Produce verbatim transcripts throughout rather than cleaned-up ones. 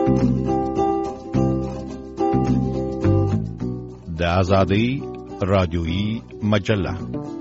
د آزادۍ رادیویي مجله.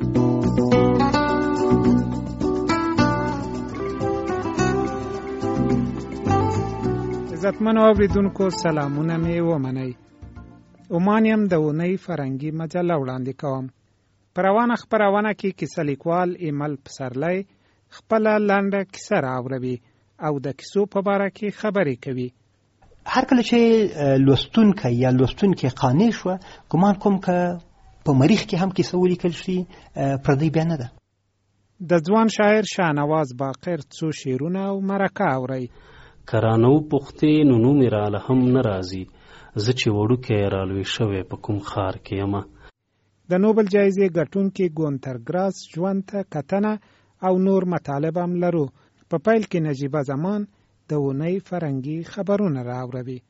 عزتمنو اوریدونکو سلامونه مې ومنئ. اومانیم د اونۍ فرهنګي مجله وړاندې کوم. په روانه خپرونه کې کیسه لیکوال ایمل پسرلی خپله لنډه کیسه راوړوي او د کیسو په باره کې خبرې کوي. هر کله چې لوستونکی یا لوستونکې قانع شوه، ګمان کوم که په مریخ کې هم کیسه ولیکل شي پردی بیا نه ده. د ځوان شاعر شاهنواز باقر څو شعرونه او مرکه اورئ. کرانو پختې نو نومې راله هم نه راځي، زه چې وړوکی رالوی شوی په کوم ښار کې یمه. د نوبل جایزې ګټونکي ګونتر ګراس ژوند ته کتنه او نور مطالب هم لرو. په پیل کې نجیبه زمان د اونۍ فرهنګي خبرونه راوړوي.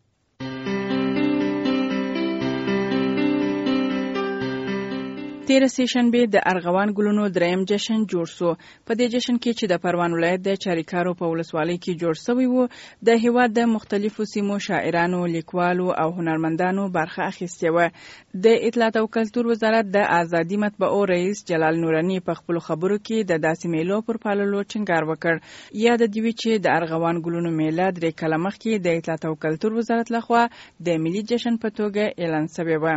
تیره سه شنبه د ارغوان ګلونو دریم جشن جوړ شو. په دې جشن کې چې د پروان ولایت د چاریکارو په ولسوالۍ کې جوړ شوی وو، د هیواد د مختلفو سیمو شاعرانو، لیکوالو او هنرمندانو برخه اخیستې وه. د اطلاعات او کلتور وزارت د آزادي مطبعو رئیس جلال نورانی په خپلو خبرو کې د داسې میلو پر پاللو ټینګار وکړ. یاد دی چې د ارغوان ګلونو میله درې کاله مخکې د اطلاعات او کلتور وزارت لخوا د ملي جشن په توګه اعلان شوی و.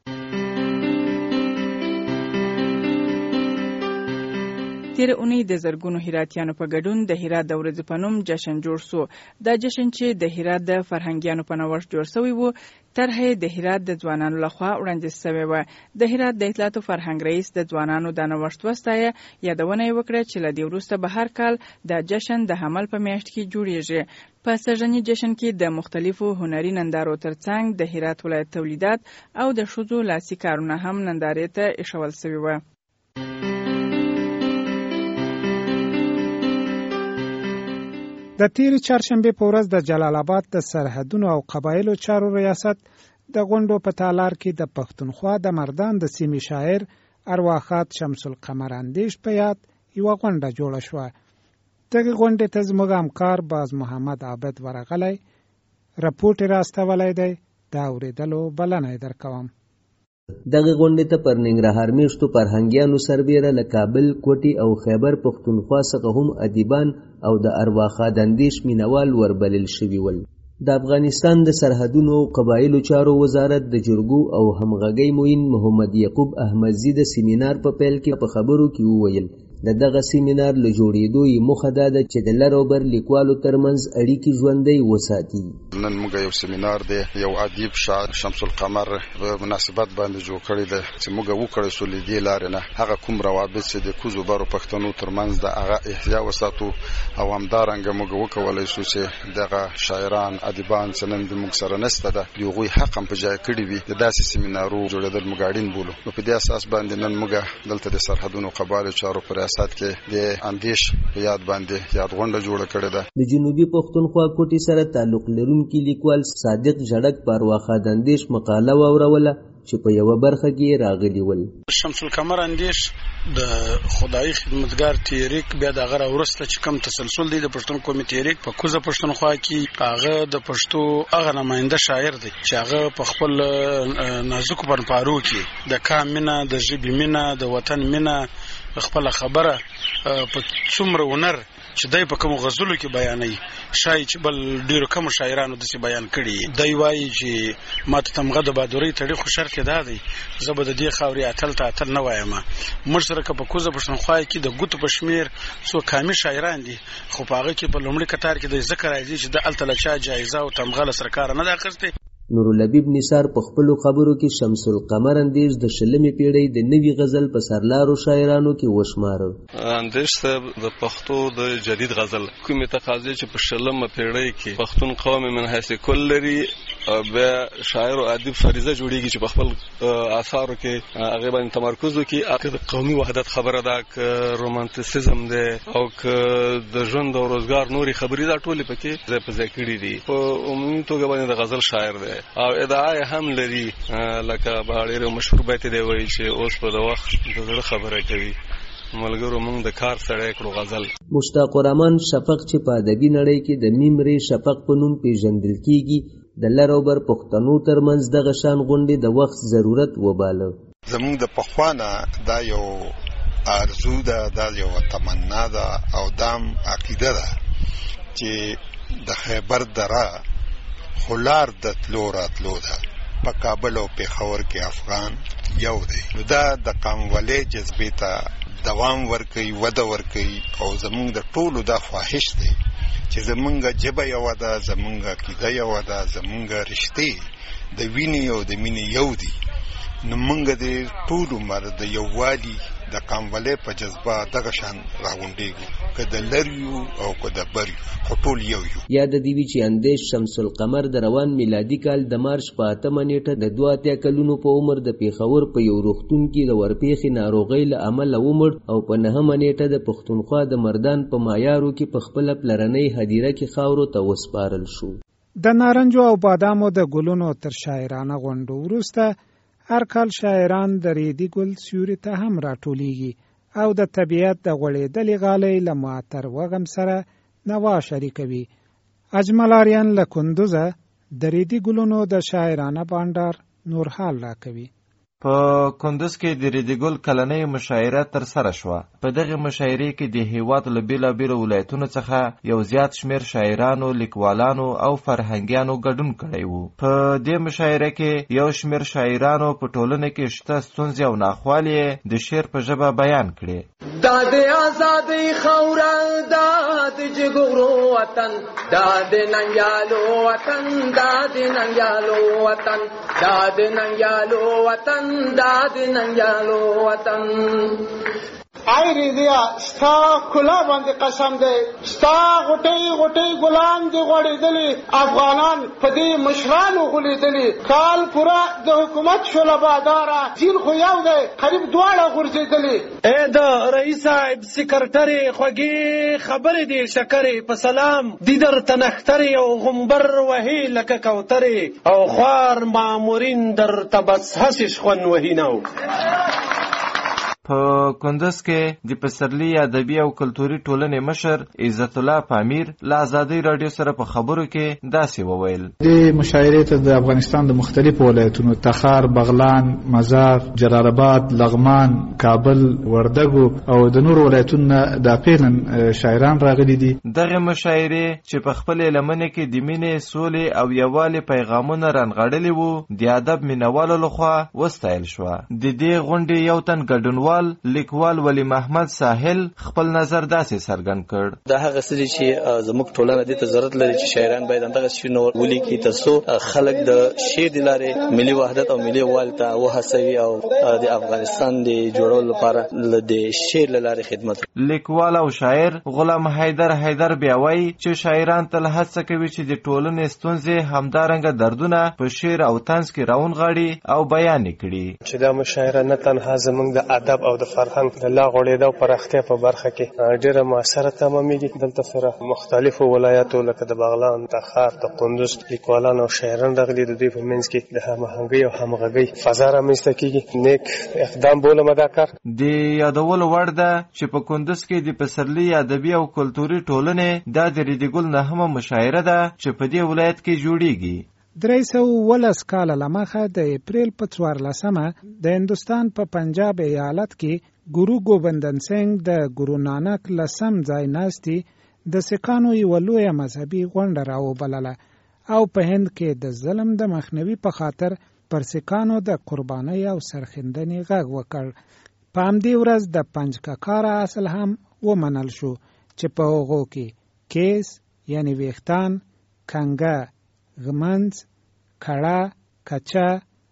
تیر اونۍ د زرګونو هراتیانو په ګډون د هرات د ورځې په نوم جشن جوړ شو. دا جشن چې د هرات د فرهنګیانو په نوښت جوړ شوی و، طرح د هرات د ځوانانو لخوا وړاندیز شوی و. د هرات د اطلاعات او فرهنګ رئیس د ځوانانو د نوښت وستایه، یادونه یې وکړه چې له دې وروسته به هر کال د جشن د حمل په میاشت کې جوړیږي. په سږني جشن کې د مختلفو هنري نندارو ترڅنګ د هرات ولایت تولیدات او د ښځو لاسي کارونه هم نندارې ته ایښول شوي وو. د تیرې چهارشنبې په ورځ د جلال آباد د سرحدونو او قبایلو چارو ریاست د غونډو په تالار کې د پښتونخوا د مردان د سیمې شاعر ارواښاد شمس القمر اندیش په یاد یوه غونډه جوړه شوه. دغې غونډې ته زموږ همکار باز محمد عابد ورغلی رپوټ یې راستولی دی. د اورېدلو بلنه یې درکوم. دغه غونډې ته پر ننګرهار میشتو فرهنګیانو سربیره له کابل، کوټي او خیبر پښتونخوا څخه هم ادیبان او د ارواښاد اندیش مینوال وربلل شوي ول. د افغانستان د سرحدونو او قبایلو چارو وزارت د جرګو او همغږۍ معین محمد یعقوب احمدزي د سیمینار په پیل کې په خبرو کې وویل د دغه سیمینار له جوړېدو یې موخه دا ده چې د لر او بر لیکوالو ترمنځ اړیکې ژوندۍ وساتي. نن موږ یو سیمینار دی یو ادیب شاعر شمس القمر په مناسبت باندې جوړ کړی دی چې موږ وکړی سو له دې لارې نه هغه کوم روابط چې د کوزو برو پښتنو ترمنځ د هغه احیا وساتو او همدارنګه موږ وکولای شو چې دغه شاعران ادیبان چې نن د موږ سره نسته ده د هغوی حق هم په جای کړي وي د داسې سیمینارو جوړېدل موږ اړین بولو. نو په دې اساس باندې نن موږ دلته د سرحدونو قبایلو چارو پر سات کې د اندیش په یاد باندې یاد غونډه جوړه کړې ده. د جنوبي پښتونخوا کوټي سره تعلق لرونکي لیکوال صادق جړک پر واخاد اندیش مقاله واوروله چې په یو برخه کې راغلی ول. شمس القمر اندیش د خدای خدمتګار تحریک بیا د غره ورسته چې کم تسلسل دی د پښتون قومي تحریک په کوزه پښتونخوا کې هغه د پښتو هغه نماینده شاعر دی چې هغه په خپل نازک پنپارو کې د کام مینه، د ژبې مینه، د وطن مینه، خپل خبره په څومره هنر چې دای په کوم غزلو کې بیانوي شای چې بل ډیرو کوم شاعرانو دسی بیان کړي. دای وایي چې ماته تمغه د بادوري تړي خو شرط دا دی زه به د دې خاورې اتل ته اتل نه وایم. موږ سره که په کوزه پښتونخوا کې د ګوتو په شمیر څو کامي شاعران دي خو په هغه کې په لومړي کتار کې د ذکر راځي چې د التلچا جایزه او تمغه له سرکار نه ده اخیستې. نورالحبیب نثار په خپلو خبرو کې شمس القمر اندیش د شلمې پیړۍ د نوي غزل په سرلارو شاعرانو کې وشماره. اندیش صاحب د پښتو د جدید غزل کومې تقاضې چې په شلمه پیړۍ کې پښتون قوم من حیث کل لري بیا شاعر او ادیب فریضه جوړیږي چې په خپل آثارو کې هغه باندې تمرکز وکړي. د قومي وحدت خبره ده که رومانتیسیزم ده او که د ژوند او روزګار نوري خبرې دا ټولې پکې ځای په ځای کړي دي. په عمومي توګه باندې د غزل شاعر ده او ادعای هم لري لکه باړې مشهور بیت دی وایي چې اوس په د وخت د زړه خبره کوي ملګرو موږ د کار سړی کړو غزل. مشتاق الرحمن شفق چې په ادبي نړۍ کې د میم ری شفق په نوم پیژندل کیږي د لر او بر پښتنو ترمنځ دغه شان غونډې د وخت ضرورت وباله. زموږ د پخوانه دا یو آرزو ده، دا یو تمنا ده او دام عقیده ده چې د خیبر دره خلار د تلو راتلو ده په کابل او پېښور کې افغان یو دی. نو دا د قومولۍ جذبې ته دوام ورکوي، وده ورکوي او زمونږ د ټولو دا خواهش دی چې زمونږ ژبه یو ده، زمونږ عقیده یو ده، زمونږ رشتې د وینې او د مینې یو دي. نو مونږ د ټول عمر د یووالي د قومولۍ په جذبه دغه شان راغونډېږو، که د لر یو او که د بر یو، خو ټول یو یو. یاد دې وي چې اندیش شمس القمر د روان میلادي کال د مارچ په اتمه نیټه د دوه اتیا کلونو په عمر د پېښور په یو روغتون کې د ورپېښې ناروغۍ له امله ومړ او په نهمه نیټه د پښتونخوا د مردان په مایارو کې په خپله پلرنۍ هدیره کې خاورو ته وسپارل شو. د نارنجو او بادامو د ګلونو تر شاعرانه غونډو وروسته هر کال شاعران د ریدي ګل سیوري ته هم راټولیږي او د طبیعت د غوړېدلې غالۍ له معطر وغم سره نوا شریکوي. اجمل آریان له کندوزه د ریدي ګلونو د شاعرانه بانډار نور حال راکوي. په کندوز کې د ریدي ګل کلنۍ مشاعره تر سره شوه. په دغه مشاعرې کې د هیواد له بېلابېلو ولایتونو څخه یو زیات شمېر شاعرانو، لیکوالانو او فرهنګیانو ګډون کړی و. په دې مشاعره کې یو شمېر شاعرانو په ټولنه کې شته ستونزې او ناخوالې د شعر په ژبه بیان کړې. دا د ازادۍ خاوره، دا د جګړو وطن، دا د ننګیالو وطن، دا د ننګیالو وطن، دا د ننګیالو وطن، دا د ننګیالو وطن. آی ریدیا ستا کلا باندې قسم دی، ستا غټۍ غټۍ ګلان دي غوړېدلي، افغانان په دې مشرانو غولېدلي. کال پوره د حکومت شوله باداره، زین خو یو دی قریب دواړه غورځېدلي. ای د رئیس صاحب سکرټرې خوږې خبرې دي شکرې، په سلام دي درته نښترې او غومبر وهي لکه کوترې، او خوار مامورین درته بس هسې شخون وهي نو. په کندز کې د پسرلي ادبي او کلتوري ټولنې مشر عزت الله پامیر له آزادۍ راډیو سره په خبرو کې داسې وویل. دې مشاعرې ته د افغانستان د مختلفو ولایتونو تخار، بغلان، مزار، جلال آباد، لغمان، کابل، وردګو او د نور ولایتونو د پیلن شاعران راغلي دي. دغه مشاعرې چې په خپل لمنې کې د مینې، سولې او یووالي پیغامونه رانغاړلي وو، د ادب مینوالو لخوا وستایل شوه. د دې غونډې یو تن ګډونوال لیکوال ولی محمد ساحل خپل نظر داسې څرګند کړ. دا هغه څه چې زموږ ټولنه دې ته ضرورت لري چې شاعران باید همدغه شعرونه ولیکي ترڅو خلک د شعر د لارې ملي وحدت او ملي یووالي ته وهڅوي او د افغانستان د جوړولو لپاره د شعر له لارې خدمت. لیکوال او شاعر غلام حیدر حیدر بیا وایي چې شاعران تل هڅه کوي چې د ټولنې ستونزې همدارنګه دردونه په شعر او طنز کې راونغاړي او بیان کړي. چې دا مشاعره نه تنها زموږ د ادب او د فرهنګ د لا غوړېدا او پراختیا په برخه کې ډېره مؤثره تمامېږي. دلته سره مختلفو ولایاتو لکه د بغلان، تخار، د کندوز لیکوالان او شاعران راغلي. د دوی په منځ کې د هماهنګۍ او همغږۍ فضا رامنځته کېږي. نیک اقدام بولم دا کار. د یادولو وړ ده چې په کندوز کې د پسرلي ادبي او کلتوري ټولنې دا د ریدي ګل نهمه مشاعره ده چې په دې ولایت کې جوړیږي. درې سوه اوولس کاله له مخه د اپریل په څوارلسمه د هندوستان په پنجاب ایالت کې ګورو ګوبندن سنګ د ګورو نانک لسم ځای ناستي د سکانو یوه لویه مذهبي غونډه راوبلله او په هند کې د ظلم د مخنیوي په خاطر پر سکانو د قربانۍ او سرښندنې غږ وکړ. په همدې ورځ د پنجکاکاره اصل هم ومنل شو چې په هغو کې کیس یعنی ویښتان، کنګه، غمنځ، کړه، کچه،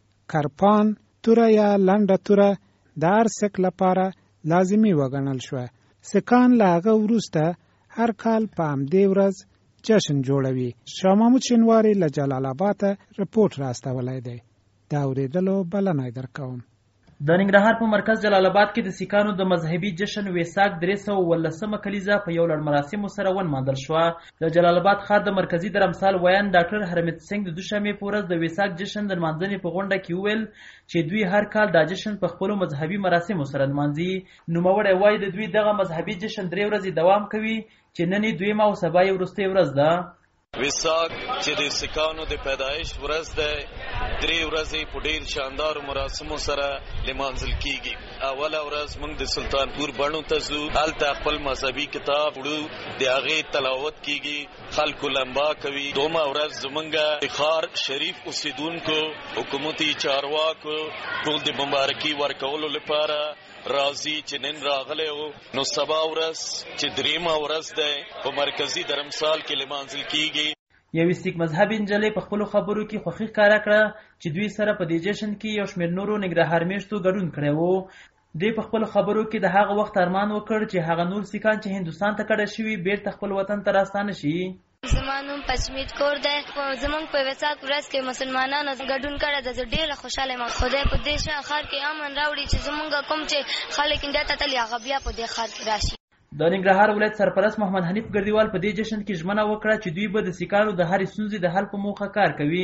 کرپان، توره یا لنډه توره د هر سک لپاره لازمي وګڼل شوه. سکان له هغه وروسته هر کال په همدې ورځ جشن جوړوي. شاه محمود شینواري له جلال آباده رپورټ راستولی دی. د اورېدلو بلنه درکوم. د ننګرهار په مرکز جلال آباد کې د سیکانو د مذهبي جشن ویساک درې سوه اوولسمه کلیزه په یو لړ مراسمو سره ونمانځل شوه. د جلال آباد ښار د مرکزي درمسال ویان ډاکټر حرمیت سنګ د دوشنبې په ورځ د ویساک جشن د نمانځنې په غونډه کې وویل چې دوی هر کال دا جشن په خپلو مذهبي مراسمو سره نمانځي. نوموړی وایي د دوی دغه مذهبي جشن درې ورځې دوام کوي چې نن یې دویمه او سبا یې وروستۍ ورځ ده. ویساک چې د سیکانو د پیدایش ورځ ده درې ورځې په ډېر شاندارو مراسمو سره لمانځل کیږي. اوله ورځ موږ د سلطانپور بڼو ته ځو، هلته خپل مذهبي کتاب وړو، د هغې تلاوت کیږي، خلکو لمبا کوي. دومه ورځ زمونږ د ښار شریف اوسیدونکو حکومتي چارواکو ټول د مبارکي ورکولو لپاره راځي چې نن راغلی و. نو سبا ورځ چې دریمه ورځ ده په مرکزي درمسال کې لمانځل کیږي. یوې سیک مذهبي نجلۍ په خپلو خبرو کې خوښي ښکاره کړه چې دوی سره په دې جشن کې یو شمېر نورو ننګرهار میشتو ګډون کړی و. دوی په خپلو خبرو کې د هغه وخت ارمان وکړ چې هغه نور سیکان چې هندوستان ته کډه شوي بیرته خپل وطن ته راستانه شي. زما نوم پشمیت کور دی. زمونږ په ویساک ورځ کې مسلمانانو ګډون کړی ده. زه ډېره خوشحاله یم. خدای په دې ښار کې امن راوړي چې زمونږ کوم چې خلک انډیا ته تلي هغه بیا په دې ښار کې راشي. د ننګرهار ولایت سرپرست محمد حنیف ګردیوال په دې جشن کې ژمنه وکړه چې دوی به د سیکانو د هرې ستونزې د حل په موخه کار کوي.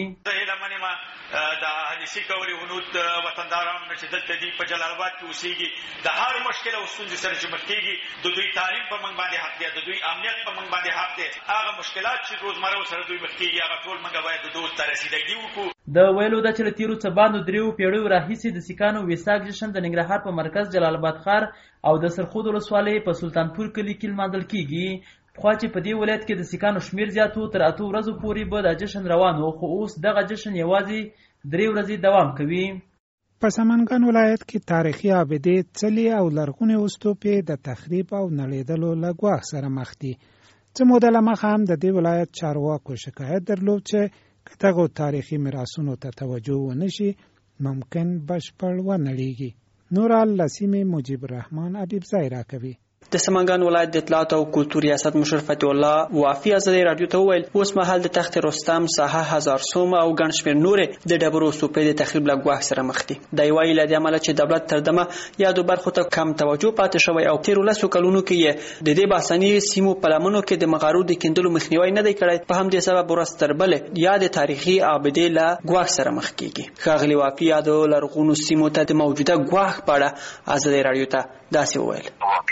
د اهل کولي هنود وطنداران چې دلته دي په جلال آباد کې اوسېږي د هر مشکل او ستونزې سره چې مخ کېږي، د دوی تعلیم په موږ باندې حق دی، د دوی امنیت په موږ باندې حق دی. هغه مشکلات چې روزمره سره دوی مخ کېږي هغه ټول موږ باید د دوی ته رسیدګي وکړو. د ویلو ده چې له تېرو څه باندې درېو پیړیو راهیسې د سیکانو ویساک جشن د ننګرهار په مرکز جلال آباد ښار او د سرخود ولسوالۍ په سلطانپور کلي کې لمانځل کېږي. پخوا چې په دې ولایت کې د سیکانو شمېر زیات و، تر اتو ورځو پورې به دا جشن روان و، خو اوس دغه جشن یوازې درې ورځې دوام کوي. په سمنګان ولایت کې تاریخي آبدې، څلي او لرغونې استوپې د تخریب او نړېدلو له ګواښ سره مخ دي. څه موده له مخه هم د دې ولایت چارواکو شکایت درلود چې که دغو تاریخي میراثونو ته توجه ونه شي ممکن بشپړ ونړېږي. نورال له سیمې مجیب الرحمن حبیبزی راکوي. د سمنګان ولایت د اطلاعات او کلتور ریاست مشر فتح الله وافي ازادي رادیو ته وویل اوس مهال د تخت رستم، ساحه هزار سوم او ګڼ شمېر نورې د ډبرو استوپې د تخریب له ګواښ سره مخ دي. دا یوایي له دې امله چې دولت تر دمه یادو برخو ته کم توجه پاتې شوی او تېرو لسو کلونو کې یې د دې باسني سیمو په لمنو کې د مغارو د کیندلو مخنیوی نه دی کړی. په همدې سبب ورځ تر بلې یا د تاریخي آبدې له ګواښ سره مخ کېږي. ښاغلي وافي یادو لرغونو سیمو ته د موجوده ګواښ په اړه ازادي رادیو ته داسې وویل.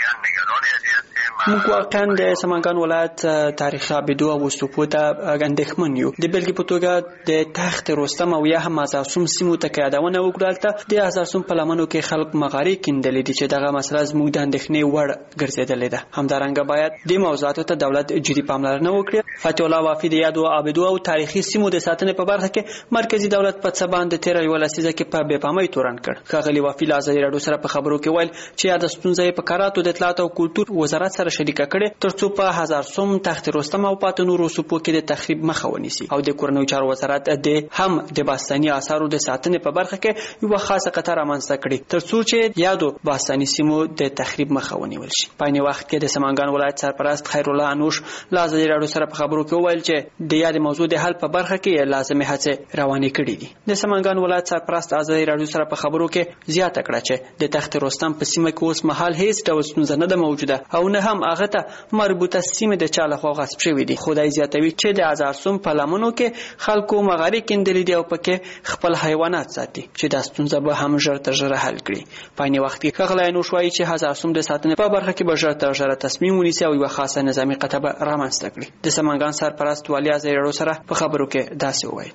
موږ واقعا د سمنګان ولایت تاریخي آبدو او استوپو ته اندېښمن یو. د بېلګې په توګه د تخت رستم او یا هم هزارسوم سیمو ته که یادونه وکړو، هلته د هزارسوم په لمنو کې خلک مغارې کیندلې دي چې دغه مسله زموږ د اندېښنې وړ ګرځېدلې ده. همدارنګه باید دې موضوعاتو ته دولت جدي پاملرنه وکړي. فتح الله وافي د یادو آبدو او تاریخي سیمو د ساتنې په برخه کې مرکزي دولت په څه باندې تېره یوه لسیزه کې په بې پامۍ تورن کړ. ښاغلي وافي له ازادي راډیو سره په خبرو کې ویل چې یاده ستونزه یې په کراتو د اطلاعات او کلتور وزارت سره شریکه کړې ترڅو په هزارسوم، تخت رستم او پاتې نورو استوپو کې د تخریب مخه ونیسي او د کورنیو چارو وزارت د هم د باستاني آثارو د ساتنې په برخه کې یوه خاصه قطعه رامنځته کړي ترڅو چې یادو باستاني سیمو د تخریب مخه ونیول شي. په عین وخت کې د سمنګان ولایت سرپرست خیرالله انوش له ازادي راډیو سره په خبرو کې وویل چې د یادې موضوع د حل په برخه کې لازمې هڅې روانې کړي دي. د سمنګان ولایت سرپرست ازادي راډیو سره په خبرو کې زیاته کړه چې د تخت رستم په سیمه کې اوس مهال هیڅ ډول ستونزه نه ده موجوده او نه هم هغه ته مربوطه سیمه د چا لخوا غصب شوې دي. خدای زیاتوي چې د هزارسوم په لمنو کې خلکو مغارې کیندلې دي او پکې خپل حیوانات ساتي چې دا ستونزه به هم ژر تر ژره حل کړي. په عین وخت کې ښاغلی انوش وایي چې هزارسوم د ساتنې په برخه کې به ژر تر ژره تصمیم ونیسي او یوه خاصه نظامي قطعه به رامنځته کړي. د سمنګان سرپرست والي ازادي راډیو سره په خبرو کې داسې وویل.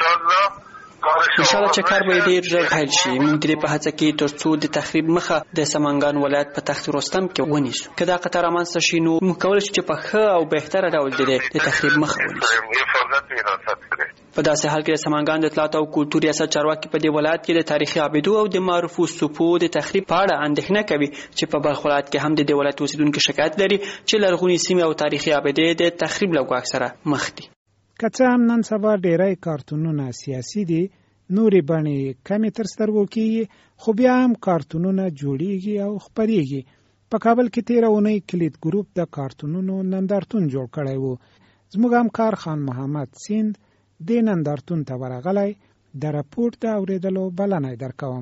انشاءالله چې کار به ډېر ژر حل شي. موږ دې په هڅه کې تر څو د تخریب مخه د سمنګان ولایت په تخت رستم کې ونیسو. که دا قطعه رامنځته شي نو موږ کولی شو چې په ښه او بهتره ډول د تخریب مخه ونیسو. په داسې حال کې د سمنګان د اطلاعات او کلتور ریاست چارواکي په دې ولایت کې د تاریخي آبدو او د معروفو استوپو د تخریب په اړه اندېښنه کوي چې په بلخ ولایت کې هم د دې ولایت اوسېدونکي شکایت لري چې لرغونې سیمې او تاریخي آبدې د تخریب له ګواښ سره مخ دي. که څه هم نن سبا ډېری کارتونونه سیاسي دي، نورې بڼې کمې تر سترګو کېږي، خو بیا هم کارتونونه جوړیږي او خپریږي. په کابل کې تېره اونۍ کلید ګروپ د کارتونونو نندارتون جوړ کړی و. زموږ همکار خان محمد سیند دې نندارتون ته ورغلی. د راپورټ د اورېدلو بلنه درکوم.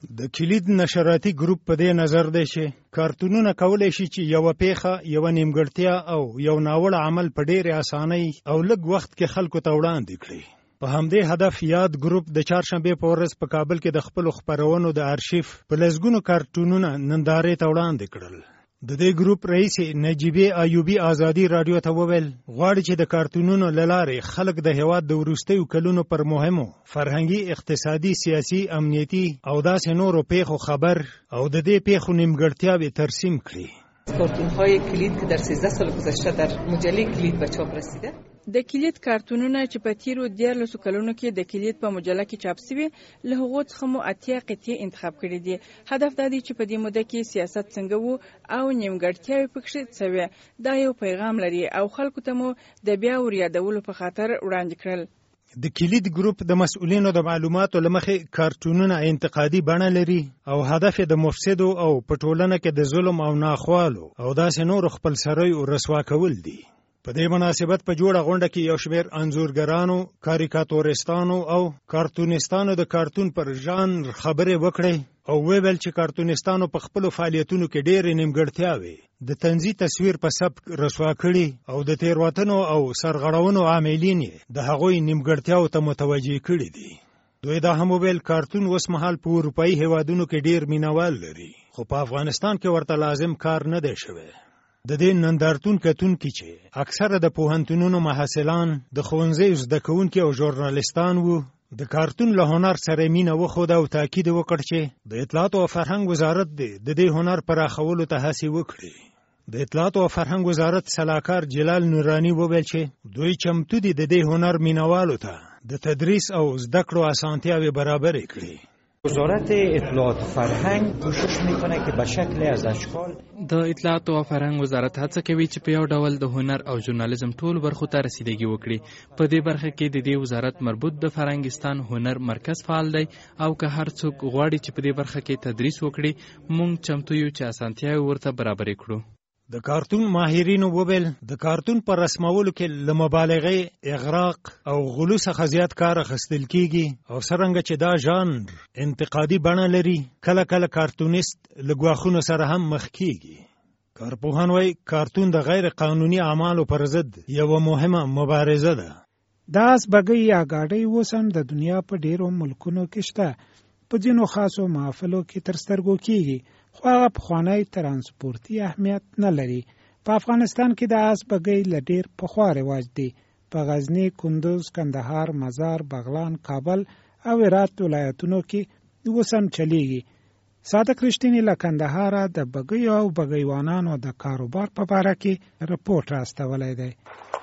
د کلید نشراتي ګروپ په دې نظر دی چې کارتونونه کولی شي چې یوه پیښه، یوه نیمګړتیا او یو ناوړه عمل په ډېرې اسانۍ او لږ وخت کې خلکو ته وړاندې کړي. په همدې هدف یاد ګروپ د چهارشنبې په ورځ په کابل کې د خپلو خپرونو د ارشیف په لسګونو کارتونونه نندارې ته وړاندې کړل. د دې ګروپ رئیس نجیبې ایوبي ازادي راډیو ته وویل غواړي چې د کارتونونو له لارې خلک د هېواد د وروستیو کلونو پر مهمو فرهنګي، اقتصادي، سیاسي، امنیتي او داسې نورو پیښو خبر او د دې پیښو نیمګړتیاوې ترسیم کړي. کارتون‌های کلید که در سیزده سال گذشته در مجله کلید به چاپ رسیده. د کلید کارتونونه چې په تیرو دیارلسو کلونو کې د کلید په مجله کې چاپ شوي له هغو څخه مو اتیا قطعې انتخاب کړي دي. هدف دا دی چې په دې موده کې سیاست څنګه وو او نیمګړتیاوې پکښې څه وې. دا یو پیغام لري او خلکو ته مو د بیا وریادولو په خاطر وړاندې کړل. د کلید ګروپ د مسؤلینو د معلوماتو له مخې کارتونونه انتقادي بڼه لري او هدف یې د مفسدو او په ټولنه کې د ظلم او ناخوالو او داسې نورو خپلسریو رسوا کول دي. په دې مناسبت په جوړه غونډه کې یو شمېر انځورګرانو، کاریکاتورستانو او کارتونستانو د کارتون پر ژانر خبرې وکړې او ویل چې کارتونستانو په خپلو فعالیتونو کې ډېرې نیمګړتیاوې د طنزي تصویر په سبک رسوا کړي او د تېروتنو او سرغړونو عاملین یې د هغوی نیمګړتیاو ته متوجه کړي دي. دوی دا هم وویل کارتون اوس مهال په اروپایي هېوادونو کې ډېر مینوال لري، خو په افغانستان کې ورته لازم کار نه دی شوی. د دې نندارتون کتونکي چې اکثره د پوهنتونونو محصلان، د ښوونځیو زده کوونکي او ژورنالستان وو، د کارتون له هنر سره مینه وښوده او تاکید وکړ چې د اطلاعاتو او فرهنګ وزارت دې د دې هنر پراخولو ته هڅې وکړي. د اطلاعاتو او فرهنګ وزارت سلاکار جلال نورانی وویل چې دوی چمتو دي د دې هنر مینوالو ته د تدریس او زده کړو اسانتیاوې برابرې کړي. وزارت اطلاعات و فرهنگ کوشش میکنه که به شکل از اشکال د اطلاعات او فرهنګ وزارت هڅه کوي چې په یو ډول د هنر او ژورنالیزم ټول برخو ته رسیدګي وکړي. په دې برخه کې د دې وزارت مربوط د فرهنګستان هنر مرکز فعال دی او که هر څوک غواړي چې په دې برخه کې تدریس وکړي مونږ چمتو یو چې اسانتیاوې ورته برابرې کړو. د کارتون ماهرینو وویل د کارتون پر رسمولو کې له مبالغې، اغراق او غلو څخه زیات کار اخیستل کیږي او څرنګه چې دا ژانر انتقادي بڼه لري کله کله کارتونیست له ګواښونو سره هم مخ کیږي. کارپوهان وایي کارتون د غیر قانوني اعمالو پر ضد یوه مهمه مبارزه ده. دا اسبګۍ یا ګاډۍ اوس هم د دنیا په ډیرو ملکونو کې شته. په ځینو خاصو محافلو کې تر سترګو کیږي خو هغه پخوانی ترانسپورتي اهمیت نه لري. په افغانستان کې د آس بګۍ له ډېر پخوا رواج دی. په غزني، کندوز، کندهار، مزار، بغلان، کابل او هرات ولایتونو کې اوس هم چلیږي. صادق رښتینی له کندهاره د بګیو او بګیوانانو د کاروبار په باره کې رپورټ راستولی دی.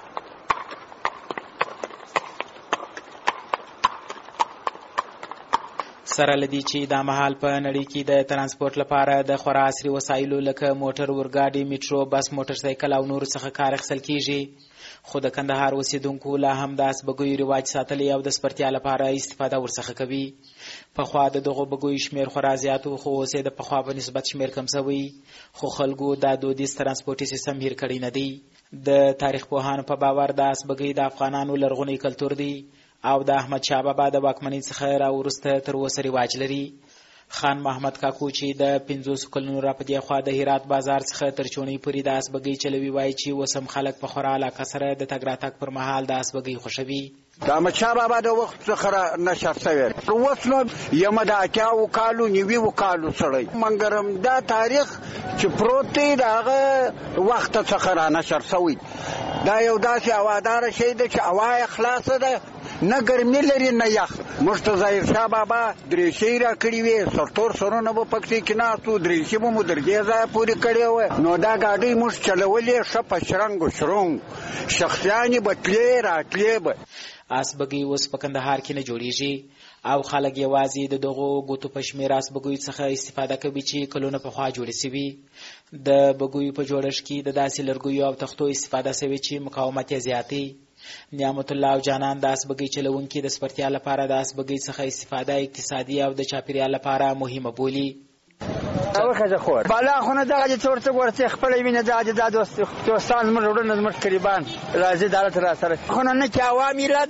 سره لدی چې دا مهال په نړۍ کې د ترانسپورت لپاره د خورا عصري وسایلو لکه موټر، اورګاډي، میټرو، بس، موټرسایکل او نور څخه کار اخیستل کیږي. خو د کندهار اوسیدونکو لا هم د اس بګیو رواج ساتلی او د سپرتیا لپاره استفاده ورڅخه کوي. پخوا د دغو بګیو شمیر خورا زیات و خو اوس یې د پخوا په نسبت شمیر کم شوی، خو خلکو دا دودیز ترانسپورتي سیستم هیر کړی نه دی. د تاریخ پوهانو په باور د اس بګۍ د افغانانو لرغونی کلتور دی او د احمد شاه بابا د واکمنۍ څخه راوروسته تر اوسه رواج لري. خان محمد کاکو چې د پنځوسو کلونو را په دې خوا د هرات بازار څخه تر چونې پورې د اس بګۍ چلوي وایي چې اوس هم خلک په خورا علاقه سره د تګ راتګ پر مهال د اس بګۍ خوښوي. د احمد شاه بابا د وخت څخه نشر شوی اوس نو یم د اتیاوو کالو نوي کالو سړی منګرم دا تاریخ چې پروت دی د هغه وخت څخه را نشر شوی. دا یو داسې هواداره شی دی چې هوا یې خلاصه ده، نه ګرمي لري نه یخ. موږ ته ظاهر شاه بابا درېشۍ راکړې وې، سرتور سرونه به پکې کېناستو، درېشي به مو تر دې ځایه پورې کړې وې. نو دا ګاډۍ موږ چلولې ښه په شرنګ و شرنګ، شخصیانې به تلې راتلې به. اس بګۍ اوس په کندهار کې نه جوړیږي او خلک یوازې د دغو ګوتو په شمېر اس بګیو څخه استفاده کوي چې کلونه پخوا جوړې سوي. د بګیو په جوړښت کې د داسې لرګیو او تختو استفاده سوي چې مقاومت یې زیاتې. نعمت الله او جانان د اس بګۍ چلونکي د سپرتیا لپاره د اس بګۍ څخه استفاده اقتصادي او د چاپیریال لپاره مهمه بولي. او خزه خور بالا خو نه دغه چورته ورته خپل وینه د د دوست دوستان زموږ وروڼه زموږ قریبان راځي دالت را سره خو نه کې عوامي لاده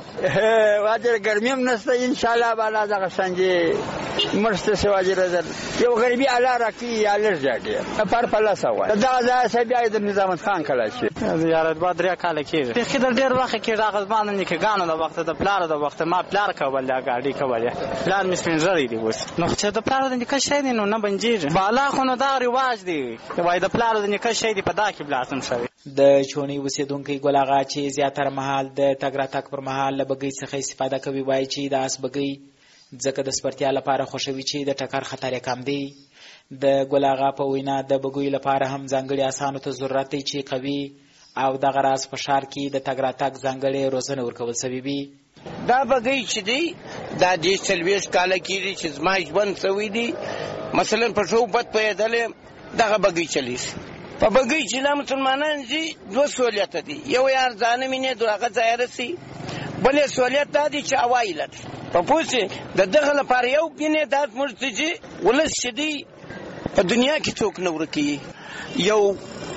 واجر ګرمي هم نشته ان شاء الله بالا دغه څنګه مرسته سواجر در یو غریبي اعلی راکی یا لرجاډي پر پلاسه وای دا ځای سبیا د نظام خان کله شي یاره بعد ریا کال کېږي په خدای ډیر وخت کې دا غزبان نه کې غانو د وخت د پلار د وخت ما پلار کول دا غاډي کول پلار مې سپینځري دی وس نو چې د پلار د نکاح شې نو نه بنجیږي بالا خو نو دا رواج دی وای د پلار د نکاح شې دی په دا کې بلاسم شوی د چونی اوسیدونکو ګل آغا چې زیاتره مهال د تګ راتګ پر مهال له بګۍ څخه استفاده کوي وایي چې د اس بګۍ ځکه د سپرتیا لپاره خوشوي چې د ټکر خطر یې کم دی د ګل آغا په وینا د بګۍ لپاره هم ځانګړي اسانو ته ضرورت دی چې قوي او دغه راز په ښار کې د تګ راتګ ځانګړې روزنه ورکول سوي وي دا بګۍ چې دی دا د څلوېښت کاله کېږي چې زما ژوند سوی دی مثلا په شوبت پیدل دغه بګۍ چلیږي په بګۍ چې لا مسلمانان دي دوه سہولیت دي یو یار ځانه مینه دغه ځای رسي بل سہولیت دا دي چې اوایل په پوسه د دغه لپاره یو کینه د مرتجی ولس شدي په دنیا کې څوک نه ورکی یو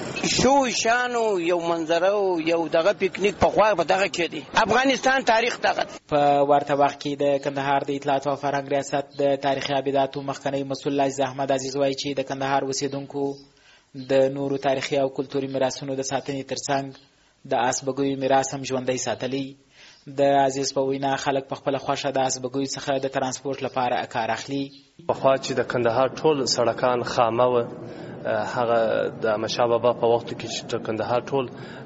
شو شانو یو منظره یو دغه پکنیک په خوا په دغه کې دی افغانستان تاریخ دغه په ورته وخت کې د کندهار د اطلاعات او فرهنګ ریاست د تاریخي ابداتو مخکنی مسؤل عزیز احمد عزیز وایي چې د کندهار اوسیدونکو د نورو تاریخي او کلتوري میراثونو د ساتنې ترڅنګ د اس بګیو میراث هم ژوندی ساتلی د عزیز په وینا خلک په خپل خوښه د اس بګیو څخه د ترانسپورت لپاره کار اخلي پخوا چې د کندهار ټول سړکان خامه و هغه د مشا بابا په وخت کې چې کندهار ټول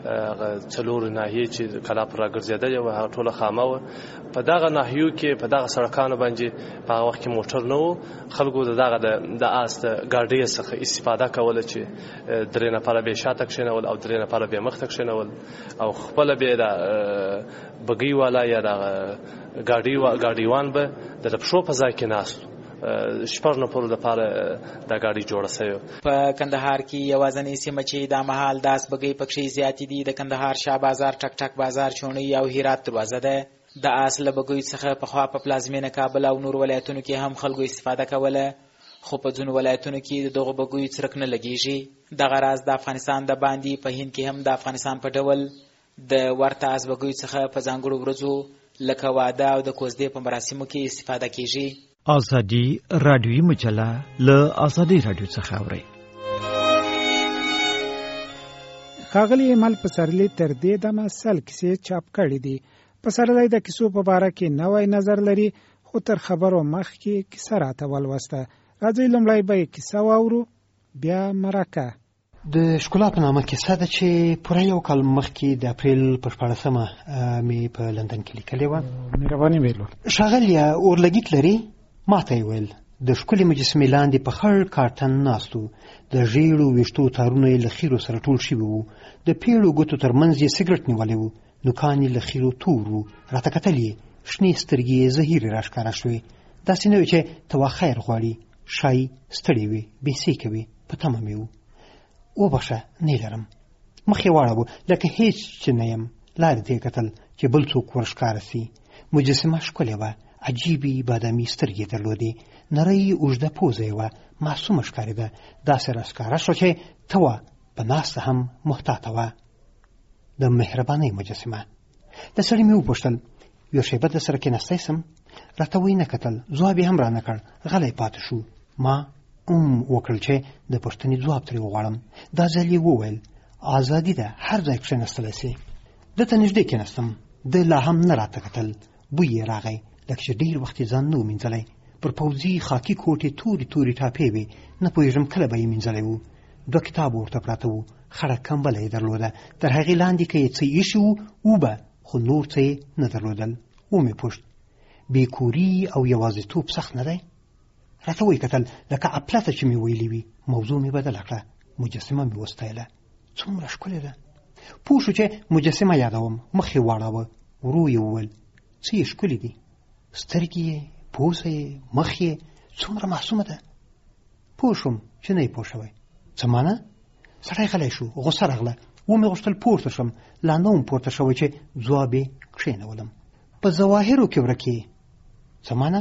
څلور ناحیې چې کلا پر راګرځېدل او هغه ټول خامه و په دغه ناحیو کې په دغه سړکانو باندې په هغه وخت کې موټر نه و خلکو دغه د آس د ګاډۍ څخه استفاده کوله چې درې نفره به شاته کښېنول او درې نفره به مخته کښېنول او خپل به د بګۍ والا یا د ګاډۍ ګاډیوان به د پښو په ځای کې ناست شپږ نفرو لپاره دا ګاډي جوړه شوې په کندهار کې یوازینۍ سیمه چې دا مهال د اس بګۍ پکښې زیاتې دي د کندهار شاه بازار ټک ټک بازار چونی او هرات دروازه ده د اس له بګۍ څخه پخوا په پلازمینه کابل او نور ولایتونو کې هم خلکو استفاده کوله خو په ځینو ولایتونو کې د دغو بګیو څرک نه لګیږي دغه راز د افغانستان د باندې په هند کې هم د افغانستان په ډول د ورته اس بګیو څخه په ځانګړو ورځو لکه واده او د کوزدې په مراسمو کې استفاده کیږي آزادی رادیویی مجله له آزادی رادیو څخه اوري ښاغلي ایمل پسرلي تر دې دمه سل کیسې چاپ کړي دي پسرلی د کیسو په باره کې نوی نظر لري خو تر خبرو مخکې کیسه راته ولوسته راځئ لومړی به یې کیسه واورو بیا مرکه د ښکلا په نامه کیسه ده چې پوره یو کال مخکې د اپریل په شپاړسمه مې په لندن کې لیکلې وه مهرباني ویلو ښاغلیه اورلګیت لري ما ته یې ویل د ښکلې مجسمې لاندې په خړ کارتن ناست و د ژیړو ویښتو تارونه یې له خیرو سره ټول شوي وو د پیړو ګوتو تر منځ یې سګرټ نیولی و نوکان یې له خیرو تور وو راته کتل یې شنې سترګې یې زهیرې راښکاره شوې داسې نه وې چې ته وا خیر غواړي ښایي ستړې وې بېسې کوې په تمه مې و وبخښه نه لرم مخ یې واړاوه لکه هېڅ چې نه یم لارې ته یې کتل چې بل څوک ورښکاره سي مجسمه ښکلې وه عجیبې بادامي سترګې درلودې نرۍ اوږده پوزه یې وه معصومه ښکارېده داسې راښکاره شوه چې ته وه په ناسته هم محتاطه وه د مهربانۍ مجسمه د سړي مې وپوښتل یو شیبه د سره کېناستی سم راته ویې نه کتل ځواب یې هم رانه کړ غلی پاتې شو ما ام وکړل چې د پوښتنې ځواب ترې وغواړم دا ځل یې وویل ازادي ده هر ځای کښېنستلی سې ده ته نږدې کېناستم ده لا هم نه راته کتل بوی یې راغی لکه چې ډېر وخت یې ځان نه و مینځلی پر پوځي خاکي کوټ یې تورې تورې ټاپې وې نه پوهېږم کله به یې مینځلی و دوه کتابه ورته پراته وو خړه کمبله یې درلوده تر هغې لاندې که یې څه ایښي وو اوبه خو نور څه یې نه درلودل ومې پوښت بېکوري او یوازیتوب سخت نه دی راته ویې کتل لکه اپلته چې مې ویلي وي موضوع مې بدله کړه مجسمه مې وستایله څومره ښکلې ده پوه شو چې مجسمه یادوم مخ یې واړاوه ورو یې وویل څه یې ښکلي دي سترګې یې پوزه یې مخ یې څومره معصومه ده پوه شوم چې نه یې پوه شوی څه معنه سړی غلی شو غوسه راغله ومې غوښتل پورته شم لا نه وم پورته شوی چې ځواب یې کښېنولم په ظواهرو کې ورکې څه معنه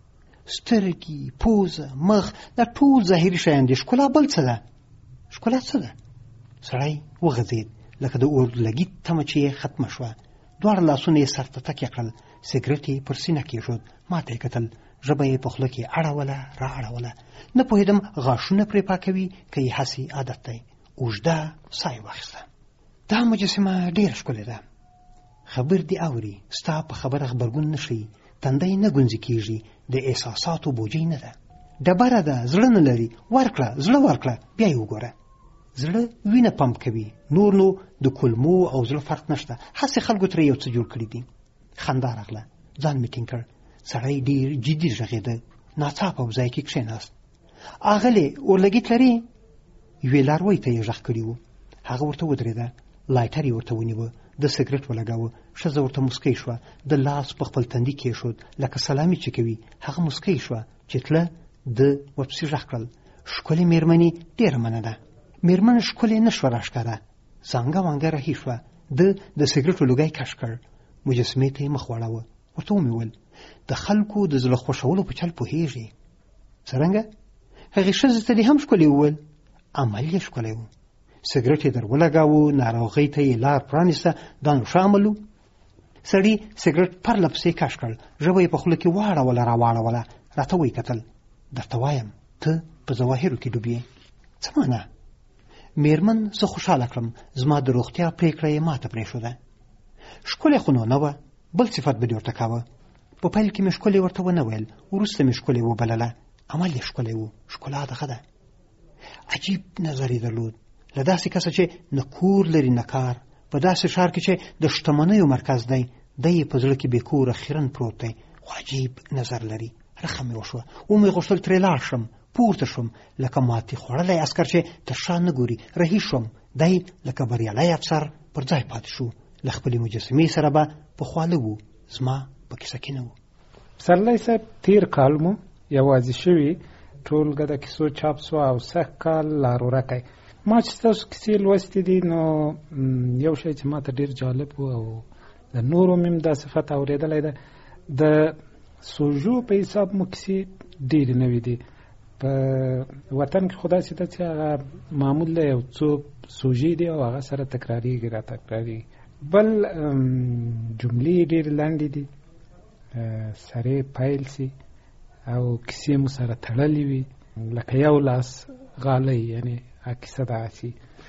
سترګې پوزه مخ دا ټول ظاهري شیان دي ښکلا بل څه ده ښکلا څه ده سړی وغځېد لکه د اورلګیت تمه چې یې ختمه شوه دواړه لاسونه یې سر ته تکیه کړل. سګرټ یې پر سینه کېښود. ما ته یې کتل. ژبه یې په خوله کې اړوله را اړوله. نه پوهېدم غاښونه پرې پاکوي که یې هسې عادت دی. اوږده ساه یې واخیسته. دا مجسمه ډېره ښکلې ده. خبر دې اوري، ستا په خبره غبرګون نه ښیي، تندی نه ګونځې کېږي، د احساساتو بوجۍ نه ده. ډبره ده، زړه نه لري. ورکړه، زړه ورکړه، بیا یې وګوره. زړه وینه پمپ کوي، نور نو د کولمو او زړه فرق نشته. هسې خلکو ترې یو څه جوړ کړي دي. خندا راغله. ځان مې ټینګ کړ. سړی ډېر جدي غږېده. ناڅاپه په ځای کې کښېناست. اغلې اورلګیت لري؟ یوې لاروي ته یې غږ کړي و. هغه ورته ودرېده. لایټر یې ورته ونیوه. د سګرټ ولګاوه. ښځه ورته مسکی شوه. د لاس په خپل تندي کېښود لکه سلامي چې کوي. هغه مسکی شوه چې تله د ورپسې غږ کړل. ښکلې مېرمنې ډېره مننه. مېرمن ښکلې نه شوه راښکاره. زانګه وانګه رهي شوه. ده د سګرټو لوګی کش کړ. مجسمې ته یې مخ واړاوه. ورته ومې ویل د خلکو د زړه خوښولو په چل پوهېږي. څرنګه؟ هغې ښځې ته دې هم ښکلې وویل؟ عمل یې ښکلی و. سګرټ یې در ولګاوه. ناروغۍ ته یې لار پرانیسته. دا نو ښه عمل و. سړي سګرټ پرله پسې کش کړ. ژبه یې په خوله کې واړوله را واړوله. راته ویې کتل. درته وایم ته په ظواهرو کې ډوب یې. څه معنا؟ مېرمن زه خوشحاله کړم. زما د روغتیا پرېکړه یې ماته پرېښوده. ښکلې خو نو نه وه. بل صفت به دې ورته کاوه. په پیل کې مې ښکلې ورته ونه ویل. وروسته مې ښکلې وبلله. عمل یې ښکلی و. ښکلا دغه ده. عجیب نظر یې درلود. له داسې کسه چې نه کور لري نه کار، په داسې ښار کې چې د شتمنیو مرکز دی، دی په زړه کې بېکوره خیرن پروت دی. خو عجیب نظر لري. رخه مې وشوه. ومې غوښتل ترې لاړ شم. پورته شوم لکه ماتې خوړلی عسکر چې تر شا نه ګوري. رهي شوم. دی لکه بریالی افسر پر ځای پاتې شو. له خپلې مجسمې سره به پخواله و. زما په کیسه کې نه و. پسرلی صاحب، تیر کال مو یوازې شوي ټولګه د کیسو چاپ سوه او سږ کال لار ورکی. ما چې ستاسو کیسې لوستې دي نو یو شی چې ما ته ډېر جالب و او د نورو مې هم دا صفت اورېدلی ده، د سوژو په حساب مو کیسې ډېرې نوې دي. په وطن کې خو داسې ده چې هغه معمول دی، یو څو سوژې دي او هغه سره تکرارېږي را تکرارېږي. بل جملې ډېرې لنډې دي، سرې پیل سي او کیسې مو سره تړلې وي لکه یو لاس غالی. یعنې کیسه داسې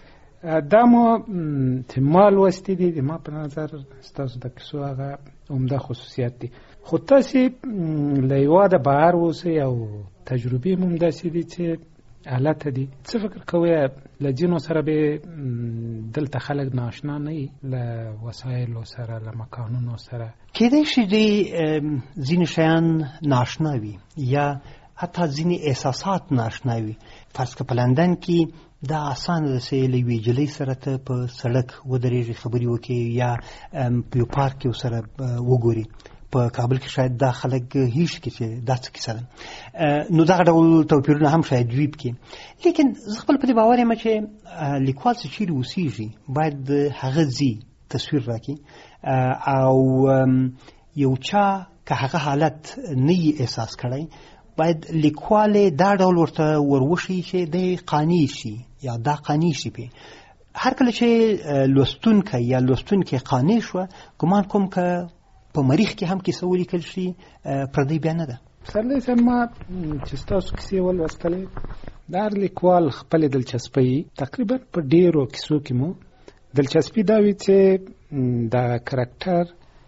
دا مو چې ما لوستې دي، د ما په نظر ستاسو د کیسو هغه عمده خصوصیت دي. خو تاسې له هېواده بهر اوسئ او تجربې مو هم داسې دي چې حالته دي. څه فکر کوئ له ځینو سره به دلته خلک ناشنا نه وي، له وسایلو سره، له مکانونو سره؟ کېدای شي دوی ځینې شیان ناشنا وي یا حتی ځینې احساسات ناشنا وي. فرض که په لندن کې دا اسانه ده چې له یوې نجلۍ سره ته په سړک ودرېږي، خبرې وکړې یا په یو پارک کې ورسره وګورې. په کابل کې شاید دا خلک هیڅ کې چې دا څه کیسه ده. نو دغه ډول توپیرونه هم شاید وي پکې. لیکن زه خپل په دې باور یم چې لیکوال چې چیرې اوسېږي باید د هغه ځي تصویر راکړي او یو چا که هغه حالت نه یي احساس کړی باید لیکوال دا ډول ورته وروښي چې دی قانع شي یا دا قانع شي پې. هر کله چې لوستونکی یا لوستونکې قانع شوه، ګمان کوم که په مریخ کې هم کیسه ولیکل شي پردی بیا نه ده. پسرلی صاحب، ما چې ستاسو کیسې ولوستلې، د هر لیکوال خپلې دلچسپۍ تقریبا په ډېرو کیسو کې مو دلچسپي دا وي چې د کرکټر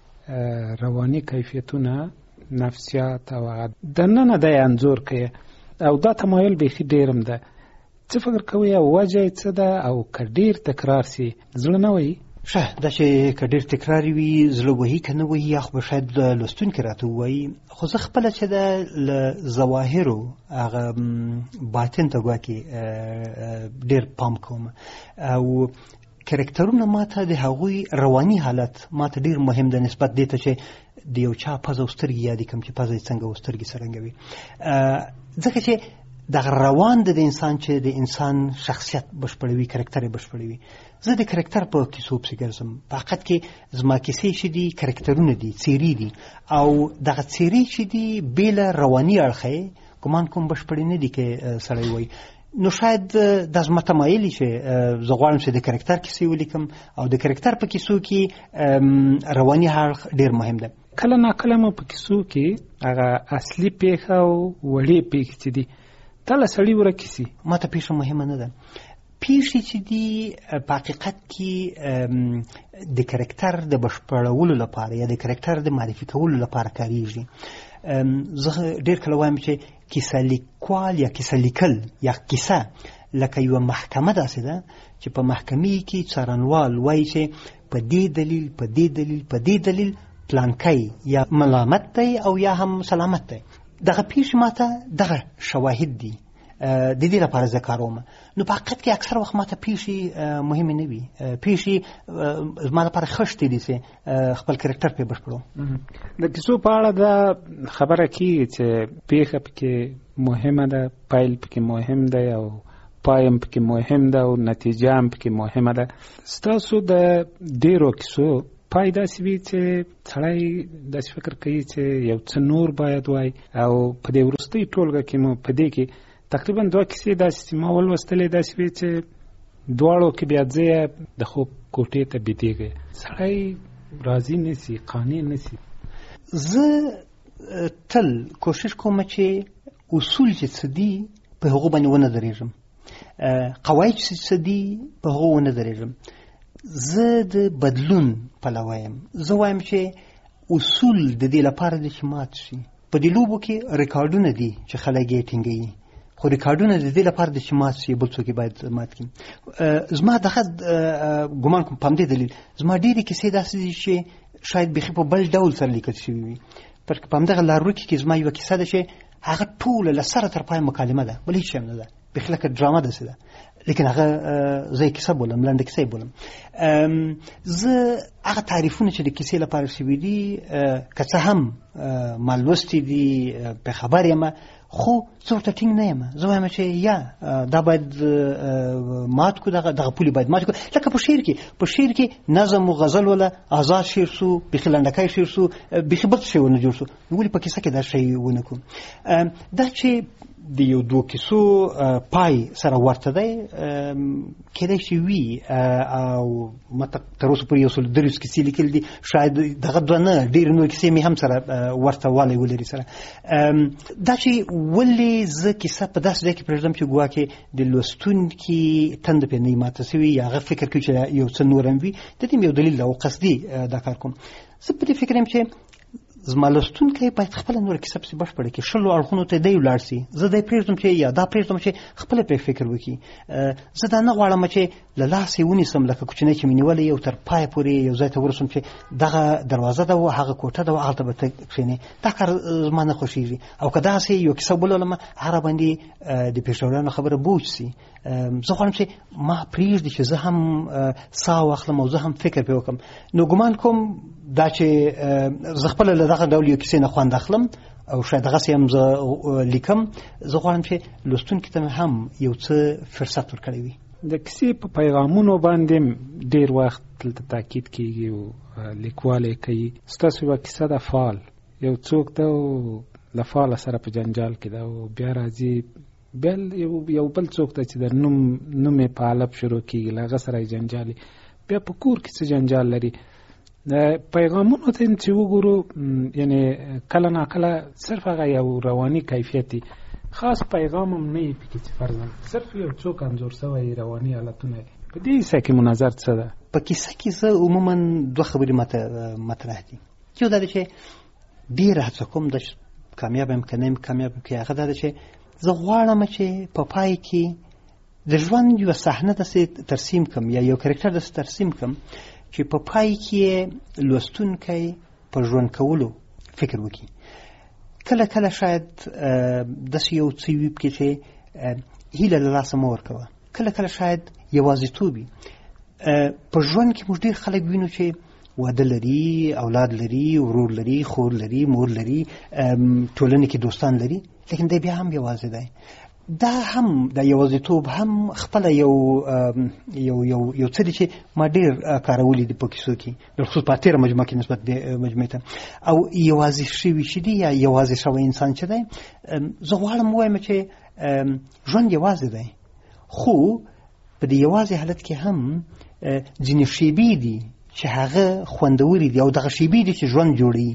رواني کیفیتونه، نفسیات او هغه دننه دی انځور کوي او دا تمایل بیخي ډېر هم ده. څه فکر کوئ وجه یې څه ده او که ډېر تکرار سي زړه نه وایي؟ ښه، دا چې که ډېر تکرار وي زړه وهي که نه وهي یا خو به شاید لوستونکي راته ووایي. خو زه خپله چې ده له ظواهرو هغه باطن ته ګواکې ډېر پام کوم او کرکټرونه ما ته د هغوی رواني حالت ما ته ډېر مهم ده نسبت دې ته چې د یو چا پزه او سترګې یادې کړم چې پزه یې څنګه او سترګې څرنګه وي. ځکه چې دغه روان د انسان چې د انسان شخصیت بشپړوي، کرکټر یې بشپړوي. زه د کرکټر په کیسو پسې ګرځم. په حقیقت کې زما کیسې چې دي کرکټرونه دي، څېرې دي او دغه څېرې چې دي بې له رواني اړخه یې ګمان کوم بشپړې نه دي که سړی وایي. نو شاید دا زما تمایل چې زه غواړم چې د کرکټر کیسې ولیکم او د کرکټر په کیسو کې رواني اړخ ډېر مهم ده. کله ناکله مو په کیسو کې هغه اصلي پیښه او وړې پیښې چې دي تله سړي ورکې سي. ما ته پیښه مهمه نه ده، پیښې چې دي په حقیقت کې د کرکټر د بشپړولو لپاره یا د کرکټر د معرفي کولو لپاره کارېږي. زه ډېر کله وایم چې کیسه لیکوال یا کیسه لیکل یا کیسه لکه یوه محکمه داسې ده چې په محکمې کې څارنوال وایي چې په دې دلیل په دې دلیل په دې دلیل پلانکی یا ملامت دی او یا هم سلامت دی. دغه پیښې ماته دغه شواهد دي د دې لپاره زه کاروم. نو په حقیقت کې اکثر وخت ماته پیښې مهمې نه وي، پیښې زما لپاره خښتې دي چې خپل کرکټر پرې بشپړوم. د کیسو په اړه دا خبره کېږي چې پیښه پکې مهمه ده، پیل پکې مهم دی او پای هم پکې مهم ده او نتیجه هم پکې مهمه ده. ستاسو د ډېرو کیسو پای داسې وي چې سړی داسې فکر کوي چې یو څه نور باید وای، او په دې وروستۍ ټولګه کې مو په دې کې تقریبا دوه کیسې داسې چې ما ولوستلې داسې وي چې دواړو کې بیا ځای د خوب کوټې ته بېدېږي، سړی راضي نه سي، قانع نه سي. زه تل کوشش کوم چې اصول چې څه دي په هغو باندې ونه درېږم، قواعد چې څه دي په هغو ونه درېږم. زه د بدلون پلوی یم. زه وایم چې اصول د دې لپاره دي چې مات شي. په دې لوبو کې ریکارډونه دي چې خلک یې ټینګوي، خو ریکارډونه د دې لپاره دي چې مات شي، بل څوک یې باید مات کړي. زما دغه ګمان کوم په همدې دلیل زما ډېرې کیسې داسې دي چې شاید بیخي په بل ډول سره لیکل شوي وي. په همدغه لارورکي کې زما یوه کیسه ده چې هغه ټوله له سره تر پایه مکالمه ده، بل هېڅ شی هم نه ده، بیخي لکه ډرامه داسې ده، لیکن هغه زه یې کیسه بولم، لنډه کیسه یې بولم. زه هغه تعریفونه چې د کیسې لپاره شوي دي که څه هم ما لوستي دي، په خبر یم، خو زه ورته ټینګ نه یم. زه وایم چې یا دا باید مات کړو، دغه دغه پولې باید مات کړو. لکه په شعر کې په شعر کې نظم و غزل وله آزاد شعر سو، بیخي لنډکی شعر سو، بیخي بل شی ونه جوړ سو. نو ولې په کیسه کې دا شی ونه کړو؟ دا چې د یو دوه کیسو پای سره ورته دی، کېدای شي وي، او ما تر اوسه پورې یو سل دېرش کیسې لیکلي دي، شاید دغه دوه نه ډېرې نورې کیسې مې هم سره ورته والی ولري سره. دا چې ولې زه کیسه په داسې ځای کې پرېږدم چې ګواکې د لوستونکي تنده پرې نه وي ماته سوي، یا هغه فکر کوي چې یو څه نور هم وي، د دې یو دلیل او قصدي دا کار کوم. زه په دې فکر یم چې زما لوستونکی باید خپله نوره کیسه پسې بشپړه کړي، شلو اړخونو ته دی ولاړ سي. زه دی پرېږدم چې یا دا پرېږدم چې خپله پرې فکر وکړي. زه دا نه غواړم چې له لاسه یې ونیسم لکه کوچنی چې مې نیولی یو تر پایه پورې یو ځای ته ورسوم چې دغه دروازه ده و هغه کوټه ده و هغلته به ته کښېنې. دا کار زما نه خوښېږي. او که داسې یو کیسه وبلولم هغه باندې د پېښوریانو خبره بوج سي. زه غواړم چې ما پرېږدي چې زه هم ساه واخلم او زه هم فکر پرې وکړم. نو ګمان کوم دا چې زه خپله له دغه ډول یو کیسې نه خوند اخلم او شاید دغسې هم زه لیکم، زه غواړم چې لوستونکي ته مې هم یو څه فرصت ورکړی وي. د کیسې په پیغامونو باندې ډېر وخت دلته تاکید کېږي او لیکوال یې کوي. ستاسو یوه کیسه ده فال، یو څوک ده او له فاله سره په جنجال کې ده او بیا راځي بل یو بل څوک ده چې د نوم نوم یې په علب شروع کېږي، له هغه سره یې جنجالي، بیا په کور کې څه جنجال لري. پیغامونو ته چې وګورو، یعنی کله ناکله صرف هغه یو رواني کیفیت دی، خاص پیغام هم نه وي پکې چې فرضاً صرف یو څوک انځور سوی رواني حالتونه دي. په دې کیسه کې مو نظر څه ده؟ په کیسه کې زه عموما دوه خبرې ماته مطرح دي. یو دا ده چې ډېره هڅه کوم د کامیاب یم که نه یم کامیاب یم، هغه دا ده چې زه غواړم چې په پای کې د ژوند یوه صحنه داسې ترسیم کړم یا یو کرکټر داسې ترسیم کړم چې په پای کې لوستونکی په ژوند کولو فکر وکړي. کله کله شاید داسې یو څه وي پکې چې هیله له لاسه مه ورکوه. کله کله شاید یوازیتوب وي. په ژوند کې موږ ډېر خلک وینو چې واده لري، اولاد لري، ورور لري، خور لري، مور لري، ټولنې کې دوستان لري، لیکن دی بیا هم یوازې دی. دا هم د یوازیتوب هم خپله یو یو یو یو څه دي چې ما ډېر کارولی دي په کیسو کې، بالخصوص په تېره مجموعه کې نسبت دې مجموعې ته. او یوازې شوي چې دي یا یوازې شوی انسان چې دی، زه غواړم ووایم چې ژوند یوازې دی. خو په دې یوازې حالت کې هم ځینې شیبې دي چې هغه خوندورې دي او دغه شیبې دي چې ژوند جوړوي.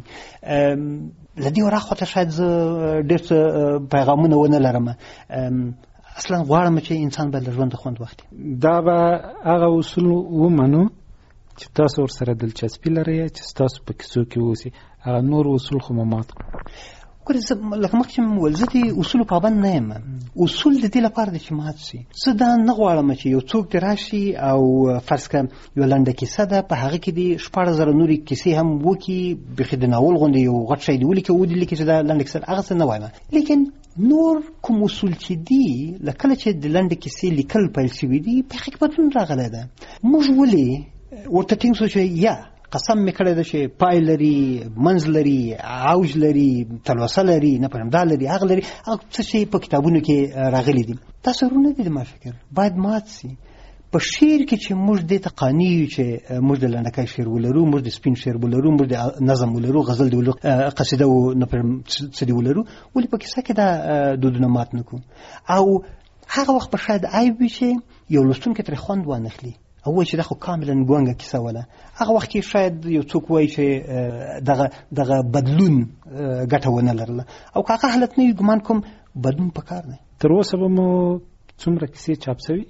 له دې وراخواته شاید زه ډېر څه پیغامونه ونه لرم. اصلا غواړم چې انسان باید له ژونده خوند واخلي. دا به هغه اصول ومنو چې تاسو ورسره دلچسپي لرئ چې ستاسو په کیسو کې اوسي، هغه نور اصول خو مو مات کړو. ګورې زه لکه مخکې مې وویل زه د اصولو پابند نه یم. اصول د دې لپاره دی چې مات شي. زه دا نه غواړم چې یو څوک دې راشي او فرض کړه یو لنډه کیسه ده په هغه کې دې شپاړس زره نورې کیسې هم وکړي، بیخي د ناول غوندې یو غټ شی دې ولیکي ودې لیکي چې دا لنډه کیسه هغه څه نه وایم. لیکن نور کوم اصول چې دي له کله چې د لنډې کیسې لیکل پیل شوي دي په هغې کې بدلون راغلی ده. موږ ولې ورته ټینګ شو چې یا قسم مې کړی ده چې پای لري، منځ لري، عوج لري، تلوسه لري، نه پوهېږم دا لري هغه لري، هغه څه چې په کتابونو کې راغلي دي دا سرونه دي. ما فکر باید مات سي. په شعر کې چې موږ دې ته قانع یو چې موږ د لنډکی شعر ولرو، موږ د سپین شعر ولرو، موږ د نظم ولرو، غزل د ولرو، قصیده و نه پوهېږم څه دې ولرو، ولې په کیسه کې دا دودونه مات نه کړو؟ او هغه وخت به شاید عیب وي چې یو لوستونکی ترې خوند وانخلي او وایي چې دا خو کاملا ګونګه کیسه وله. هغه وخت کې شاید یو څوک وایي چې دغه دغه بدلون ګټه ونه لرله. او که هغه حالت نه وي ګمان کوم بدلون پکار دی. تر اوسه به مو څومره کیسې چاپ شوي؟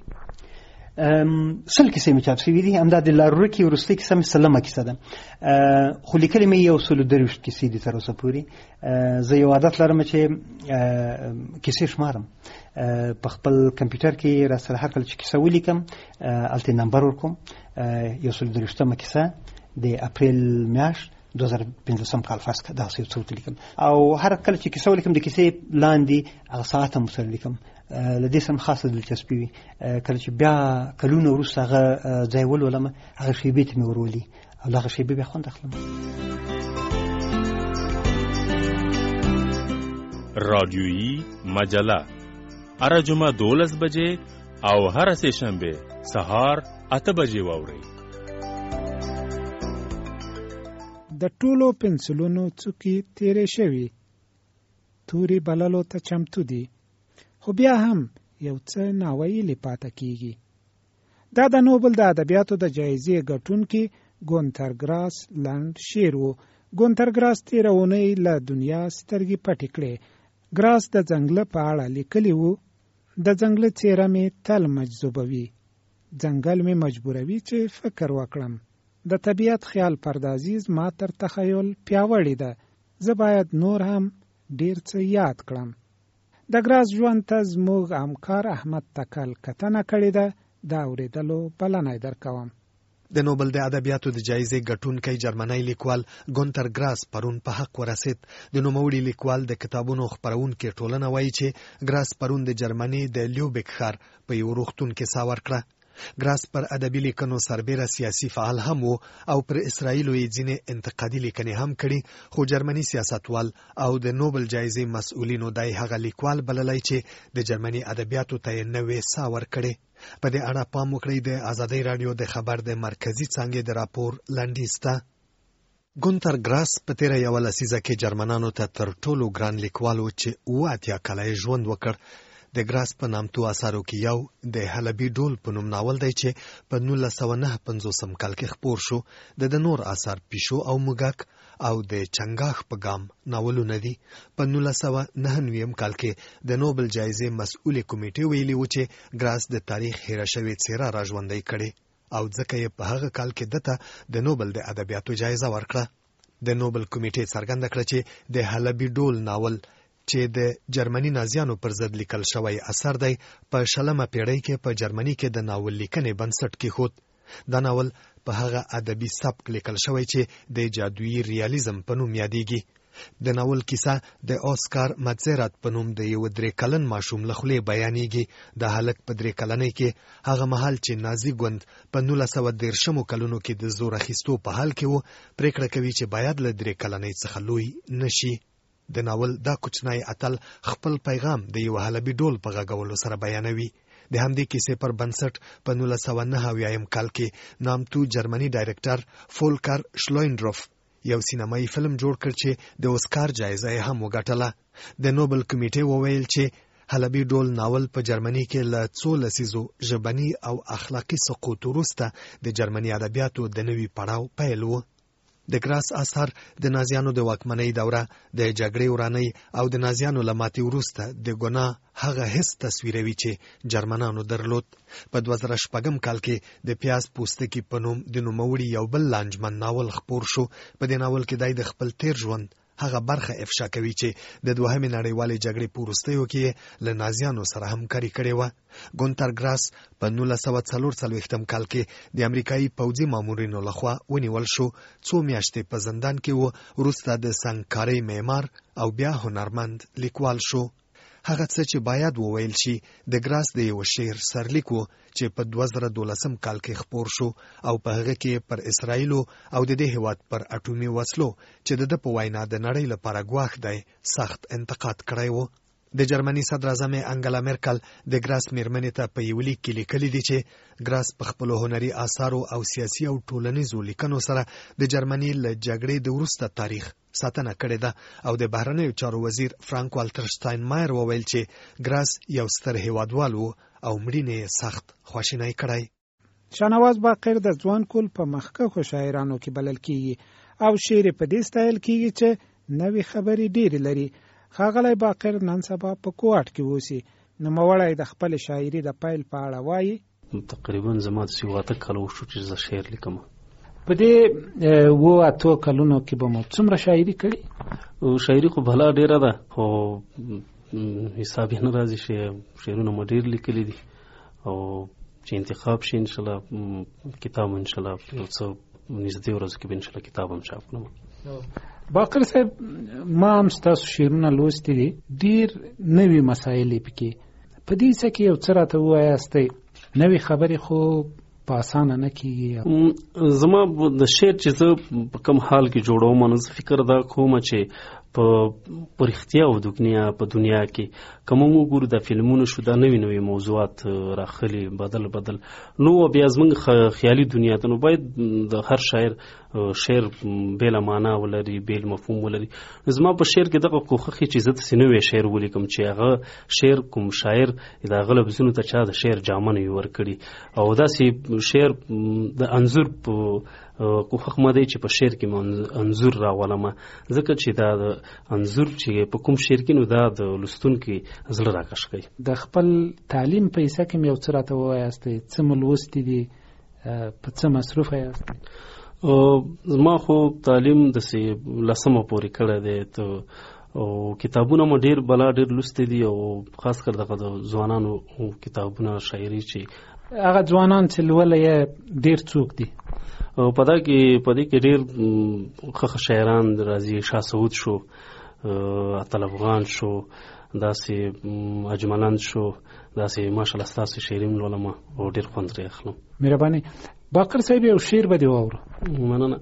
سل کیسې مې چاپ شوي دي. همدا د لارورکې وروستۍ کیسه مې سلمه کیسه ده، خو لیکلې مې یو سلو درویشت کیسې دي تر اوسه پورې. زه یو عادت لرم چې کیسې شمارم په خپل کمپیوټر کې، را سره هر کله چې کیسه ولیکم هلته نمبر ورکوم. یو سلو درویشتمه کیسه د اپریل میاشت دوه زره پنځلسم کال فرض کړه داسې یو څه ورته لیکم. او هر کله چې کیسه ولیکم د کیسې لاندې هغه ساعت هم ورسره لیکم. له دې سره خاصه دلچسپي وي. کله چې بیا کلونه وروسته هغه ځای ولولم هغه شیبې ته مې ورولي او له هغه شیبې بیا خوند اخلم. رادیویی مجله هره جمعه دولس بجې او هره سه شنبه سهار اته بجې واورئ. د ټولو پنسلونو څوکې تیرې شوي، تورې بللو ته چمتو دي، خو بیا هم یو څه ناویلې پاته کیږي. دا د نوبل د ادبیاتو د جایزې ګټونکي ګونتر ګراس لنډ شعر و. ګونتر ګراس تېره اونۍ له دنیا سترګې پټې کړې. ګراس د ځنګله په اړه لیکلي وو: د ځنګله څېره مې تل مجذوبوي، ځنګل مې مجبوروي چې فکر وکړم. د طبیعت خیال پردازي زما تر تخیل پیاوړې ده، زه باید نور هم ډېر څه یاد کړم. د ګراس ژوند ته زموږ همکار احمد تکل کتنه کړې ده، دا اورېدلو بلنه درکوم. د نوبل د ادبیاتو د جایزې ګټونکی جرمنی لیکوال ګونتر ګراس پرون په حق ورسید. د نوموړي لیکوال د کتابونو خپرونکي ټولنه وایي چې ګراس پرون د جرمني د لیوبک ښار په یو روغتون کې ساه ورکړه. ګراس پر ادبي لیکنو سربیره سیاسي فعال هم و او پر اسرائیلو یې ځینې انتقادي لیکنې هم کړي، خو جرمني سیاستوال او د نوبل جایزې مسؤلینو دای هغه لیکوال بللی چې د جرمني ادبیاتو ته یې نوې ساه ورکړې. په دې اړه پام وکړئ د ازادۍ راډیو د خبر د مرکزي څانګې د راپور لنډیز ته. ګونتر ګراس په تیره یوه لسیزه کې جرمنانو ته تر ټولو ګران لیکوال و چې اوه اتیا کاله یې ژوند وکړ. د ګراس په نامتو اثارو کې یو د حلبي ډول په نوم ناول دی چې په نولس سوه نهه پنځوسم کال کې خپور شو. د د نور اثار پیشو او موږک او د چنګاښ په ګام ناولونه دي. په نولس سوه نهه نویم کال کې د نوبل جایزې مسؤلې کمیټې ویلي و چې ګراس د تاریخ هیره شوې څېره را ژوندۍ کړې او ځکه یې په هغه کال کې دته د نوبل د ادبیاتو جایزه ورکړه. د نوبل کمیټې څرګنده کړه چې د حلبي ډول ناول چې د جرمني نازیانو پر ضد لیکل شوی اثر دی په شلمه پیړۍ کې په جرمني کې د ناول لیکنې بنسټ کېښود. دا ناول په هغه ادبي سبک لیکل شوی چې د جادویي ریالیزم په نوم یادېږي. د ناول کیسه د اوسکار ماتزرات په نوم د یو درې کلن ماشوم له خولې بیانېږي. د هلک په درې کلنۍ کې هغه مهال چې نازي ګوند په نولس سوه دېرشمو کلونو کې د زور اخیستو په حال کې و، پریکړه کوي چې باید له درې کلنۍ څخه لوی نشي. د ناول دا کوچنی اتل خپل پیغام د یو حلبي ډول په غږولو سره بیانوي. د همدې کیسې پر بنسټ په نولس سوه نهه اویایم کال کې نامتو جرمني ډایرکټر فولکر شلوینډروف یو سینمایي فلم جوړ کړ چې د اوسکار جایزه یې هم وګټله. د نوبل کمیټې وویل چې حلبي ډول ناول په جرمني کې له څو لسیزو ژبني او اخلاقي سقوط وروسته د جرمني ادبیاتو د نوي پړاو پیل و. د ګراس اثر د نازیانو د واکمنۍ دوره، د جګړې ورانۍ او د نازیانو له ماتې وروسته د ګناه هغه حس تصویروي چې جرمنانو درلود. په دوه زره شپږم کال کې د پیاز پوستکي په نوم د نوموړي یو بل لانجمن ناول خپور شو. په دې ناول کې دی د خپل تیر ژوند هغه برخه افشا کوي چې د دوهمې نړیوالې جګړې په وروستیو کې له نازیانو سره همکاري کړې وه. ګونتر ګراس په نولس سوه څلور څلوېښتم کال کې د امریکایي پوځي مامورینو لخوا ونیول شو. څو میاشتې په زندان کې و، وروسته د سنګکارۍ معمار او بیا هنرمند لیکوال شو. هغه څه چې باید وویل شي د ګراس د یو شعر سرلیک و چې په دوه زره دولسم کال کې خپور شو او په هغه کې پر اسرائیلو او د دې هیواد پر اټومي وسلو چې د ده په وینا د نړۍ لپاره ګواښ دی سخت انتقاد کړی و. د جرمني صدر اعظم انګلا مرکل د ګراس میرمنې ته په یو لیک کې لیکلي دي چې ګراس په خپلو هنري آثارو او سیاسي او ټولنیزو لیکنو سره د جرمني له جګړې د وروسته تاریخ ساتنه کړې ده. او د بهرنیو چارو وزیر فرانک والټر شتاینمایر وویل چې ګراس یو ستر هیوادوال و او مړینې یې سخت خواشینی کړی. شاهنواز باقر د ځوان کول په مخکښو شاعرانو کې بلل کیږي او شعر په دې ستایل کیږي چې نوې خبرې ډېرې لري. ښاغلی باقر نن سبا په کوټ کې اوسي. نوموړی د خپل شاعري د پیل په اړه وایي: تقریبا زما د اوته کاله وشو چې زه شعر لیکم. په دې اوه اتو کلونو کې به مو څومره شاعري کړې؟ شاعري خو بهلا ډېره ده، خو حساب یې نه راځي. شعرونه مو ډېر لیکلي دي او چې انتخاب شي انشاءالله کتاب انشاءالله یو څه نږدې ورځو کې به انشاءالله کتاب هم چاپ کړم. باقر صاحب، ما هم ستاسو شعرونه لوستي دي، ډېر نوي مسایل یې پکې. په دې څه کې یو څه راته ووایاستئ؟ نوې خبرې خو په اسانه نه کېږي. زما د شعر چې زه په کوم حال کې جوړوم، نو زه فکر دا کوم چې په په رښتیا او دنیا په دنیا کې که موږ وګورو د فلمونو شو، دا نوي نوي موضوعات راخلي بدل بدل نو بیا زموږ خیالي دنیا ته نو باید د هر شاعر شعر بېله معنا ولري، بېل مفهوم ولري. زما په شعر کې دغه کوښښ چې زه داسې نوی شعر ولیکم چې هغه شعر کوم شاعر د هغه لفظونو ته چا د شعر جامه نه وي ورکړي، او داسې شعر د انځور په کوښښ ما دی چې په شعر کې انځور راولم، ځکه چې دا د انځور چې په کوم شعر کې نو دا د لوستونکي زړه راکش کوي. د خپل تعلیم په حصه کې مې یو څه راته ووایاستئ؟ څه مو لوستي دي؟ په څه مصروفه یاست؟ زما خو تعلیم داسې لسمه پورې کړی دی، او کتابونه مو ډېر بلا ډېر لوستي دي، او خاص کر دغه د ځوانانو کتابونه شاعري چې هغه ځوانان چې لولی یې ډېر څوک دي؟ په دا کې په دې کې ډېر ښه شاعران راځي. شاه سعود شو، اتل افغان شو، داسې اجملند شو، داسې ماشاءالله ستاسو شعري م لولم او ډېر خوند ترې اخلم. مهرباني. باقر صاحب، یو شعر به دې واورو. مننه.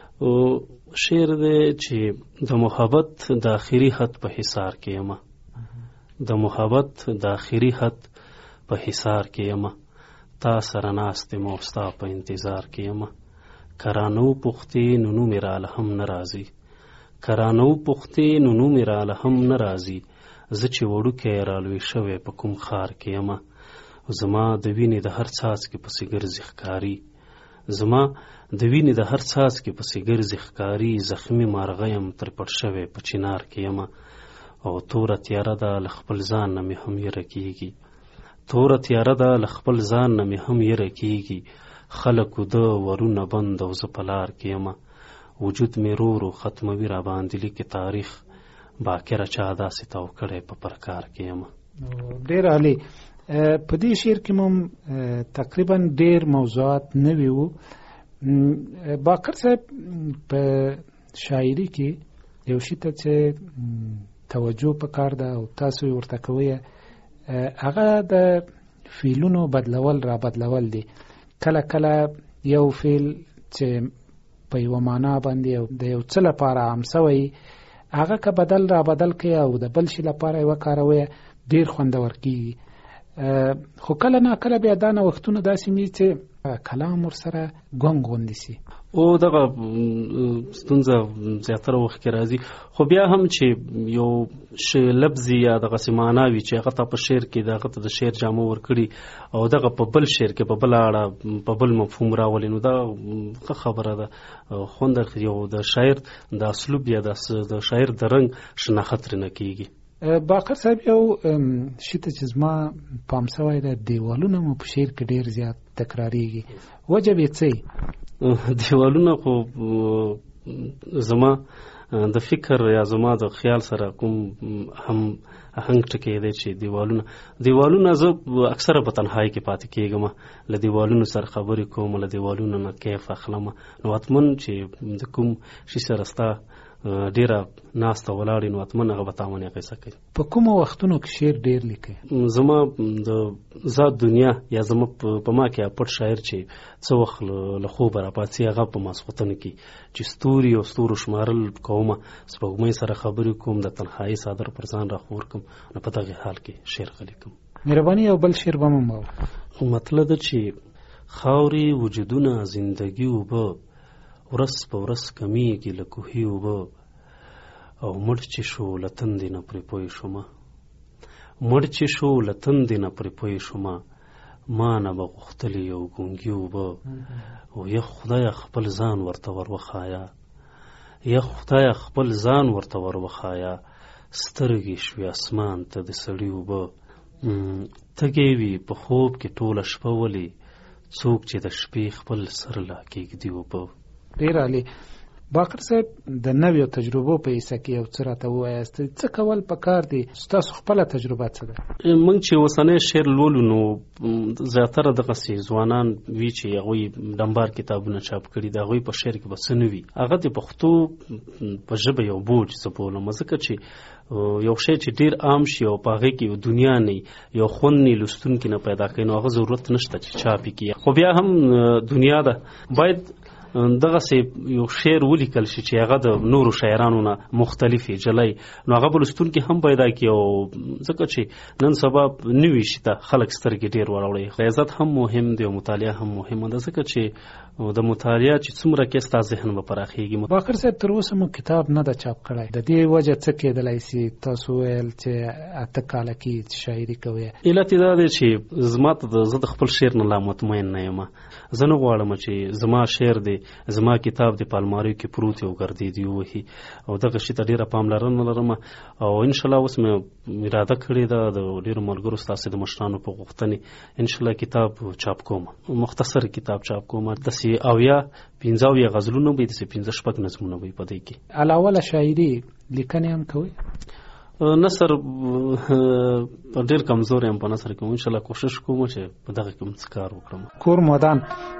شعر دی چې د محبت د آخري خط په حصار کې یم، د محبت د آخري خط په حصار کې یم، تا سره ناست یم او ستا په انتظار کې یم، کرانو پختې نو نوم یې راله هم نه راځي، کرانو پختې نو نوم یې راله هم نه راځي، زه چې وړوکی رالوی شوی په کوم ښار کې یم، زما د وینې د هر څاڅکي پسې ګرځي ښکاري، زما د وینې د هر څاڅکي پسې ګرځي ښکاري، زخمي مارغه یم تر پټ شوی په چنار کې یم، او توره تیاره ده له خپل ځان نه مې هم یره کېږي، توره تیاره ده له خپل ځان نه مې هم یره کېږي، خلکو ده ورونه بند او زه په لار کې یم، وجود مې رو رو ختموي را باندې لیکي تاریخ، باکره چا داسې تاو کړی په پرکار کې یم. ډېر عالي. په دې شعر کې مو تقریبا ډېر موضوعات نوي وو. باقر صاحب، په شاعري کې یو شي ته چې توجه پکار ده او تاسو یې ورته کوئ، هغه د فعلونو بدلول را بدلول دي. کله کله یو فعل چې په یوه معنا باندې د یو څه لپاره عام سوی، هغه که بدل را بدل کړي او د بل شي لپاره یې وکاروئ، ډېر خوندور کېږي. خو کله نا کله بیا دا نوښتونه داسې وي چې کلام ورسره ګونګ غوندې سي او دغه ستونزه زیاتره وخت کې راځي. خو بیا هم چې یو شی لفظي یا دغه سمانا وي چې هغه ته په شعر کې دغه ته د شعر جامه ورکړي او دغه په بل شعر کې په بل اړه په بل مفهوم راولي، نو دا خبره ده. خوند یو د شاعر د اسلوب یا د شاعر د رنګ شناخت رنه کیږي. باقر صاحب یو شته چې زما پام سوی ده، دیوالونه مو په شعر کې ډیر زیات تکراریږي، وجه به څه؟ دیوالونه خو زما د فکر یا زما د خیال سره کوم هم هنګ ټکی دی چې دیوالونه دیوالونه زه اکثره په تنهایی کې پاتې کېږم، له دیوالونو سره خبرې کوم، له دیوالونو نه کیف اخلم، نو اتمن چې د کوم شي سره ستا ډیره ناسته ولاړې نو اتمن هغه به تا باندې اغېزه کوي. په کومو وختونو کې شعر ډیر لیکئ؟ زما د ذات دنیا یا زما په ما کې پټ شاعر چې څه وخت له خوبه راپاڅي هغه په ماسخوتن کې چې ستوري او ستورو شمارل کومه، سپوږمۍ سره خبرې کوم، د تنهایی صادر پر ځان راخور کوم، نو په دغه حال کې شعر لیکم. مهرباني یو بل شعر به مو مطلب ده چې خاورې وجودونه زندگی اوبه ورس په ورس کمیږي له کوهي اوبه او مړ چې شو له تندې نه پرې پوی شومه مړ چې شو له تندې نه پرې پوی شومه ما نه به غوښتلې یو ګونګي اوبه او یا خدایه خپل ځان ورته ور وښایه یا خدایه خپل ځان ورته ور وښایه سترګې شوې اسمان ته د سړي اوبه تږې وي په خوب کې ټوله شپه ولې څوک چې د شپې خپل سر لا کېږدي اوبه. ډیر عالی. باقر صاحب د نویو تجربو په حصه کې یو څه راته ووایاست، څه کول پکار دي؟ ستاسو خپله تجربه څه ده؟ موږ چې اوسنی شعر لولو نو زیاتره دغسې ځوانان وي چې هغوی ډمبار کتابونه چاپ کړي، د هغوی په شعر کې به څه نه وي، هغه د پښتو په ژبه یو بوج زه بولم، ځکه چې یو شی چې ډیر عام شي او په هغې کې یو دنیا نه یو خوند نه لوستونکي نه پیدا کوي، نو هغه ضرورت نشته چې چاپ یې کړي. خو بیا هم دنیا ده، باید دغه سي یو شعر ولیکل شي چې هغه د نورو شاعرانو نه مختلفي جلای، نو هغه بلستونکي هم پیدا کی او ځکه چې نن سبا نوې شته خلک سترګې ډیر وراوړي. عزت هم مهم دی او مطالعه هم مهمه ده، ځکه چې د مطالعه چې څومره کې ستا ذهن به پراخیږي. باقر صاحب تر اوسه مو کتاب نه ده چاپ کړی، د دې وجه څه کېدلی سي؟ تاسو ویل چې اته کاله کې شاعري کوئ. علت دا دی چې زما ته زه د خپل شعر نه لا مطمئن نه یم، زه نه غواړم چې زما شعر دی زما کتاب د پالماریو کې پروت یو ګرځېدي وهي او دغه شي ته ډېره پاملرنه لرم او انشاءالله اوس مې اراده کړې ده د ډېرو ملګرو ستاسې د مشرانو په غوښتنې انشاءالله کتاب چاپ کوم، مختصر کتاب چاپ کوم، داسې اویا پنځه اویا غزلونه به داسې پنځه شپږ نظمونه به په دې کې. علاوه له شاعري لیکنې هم کوئ؟ نثر ډېر کمزور یم په نثر کې، انشاءالله کوشش کوم چې په دغه کې هم څه کار وکړم. کور مودان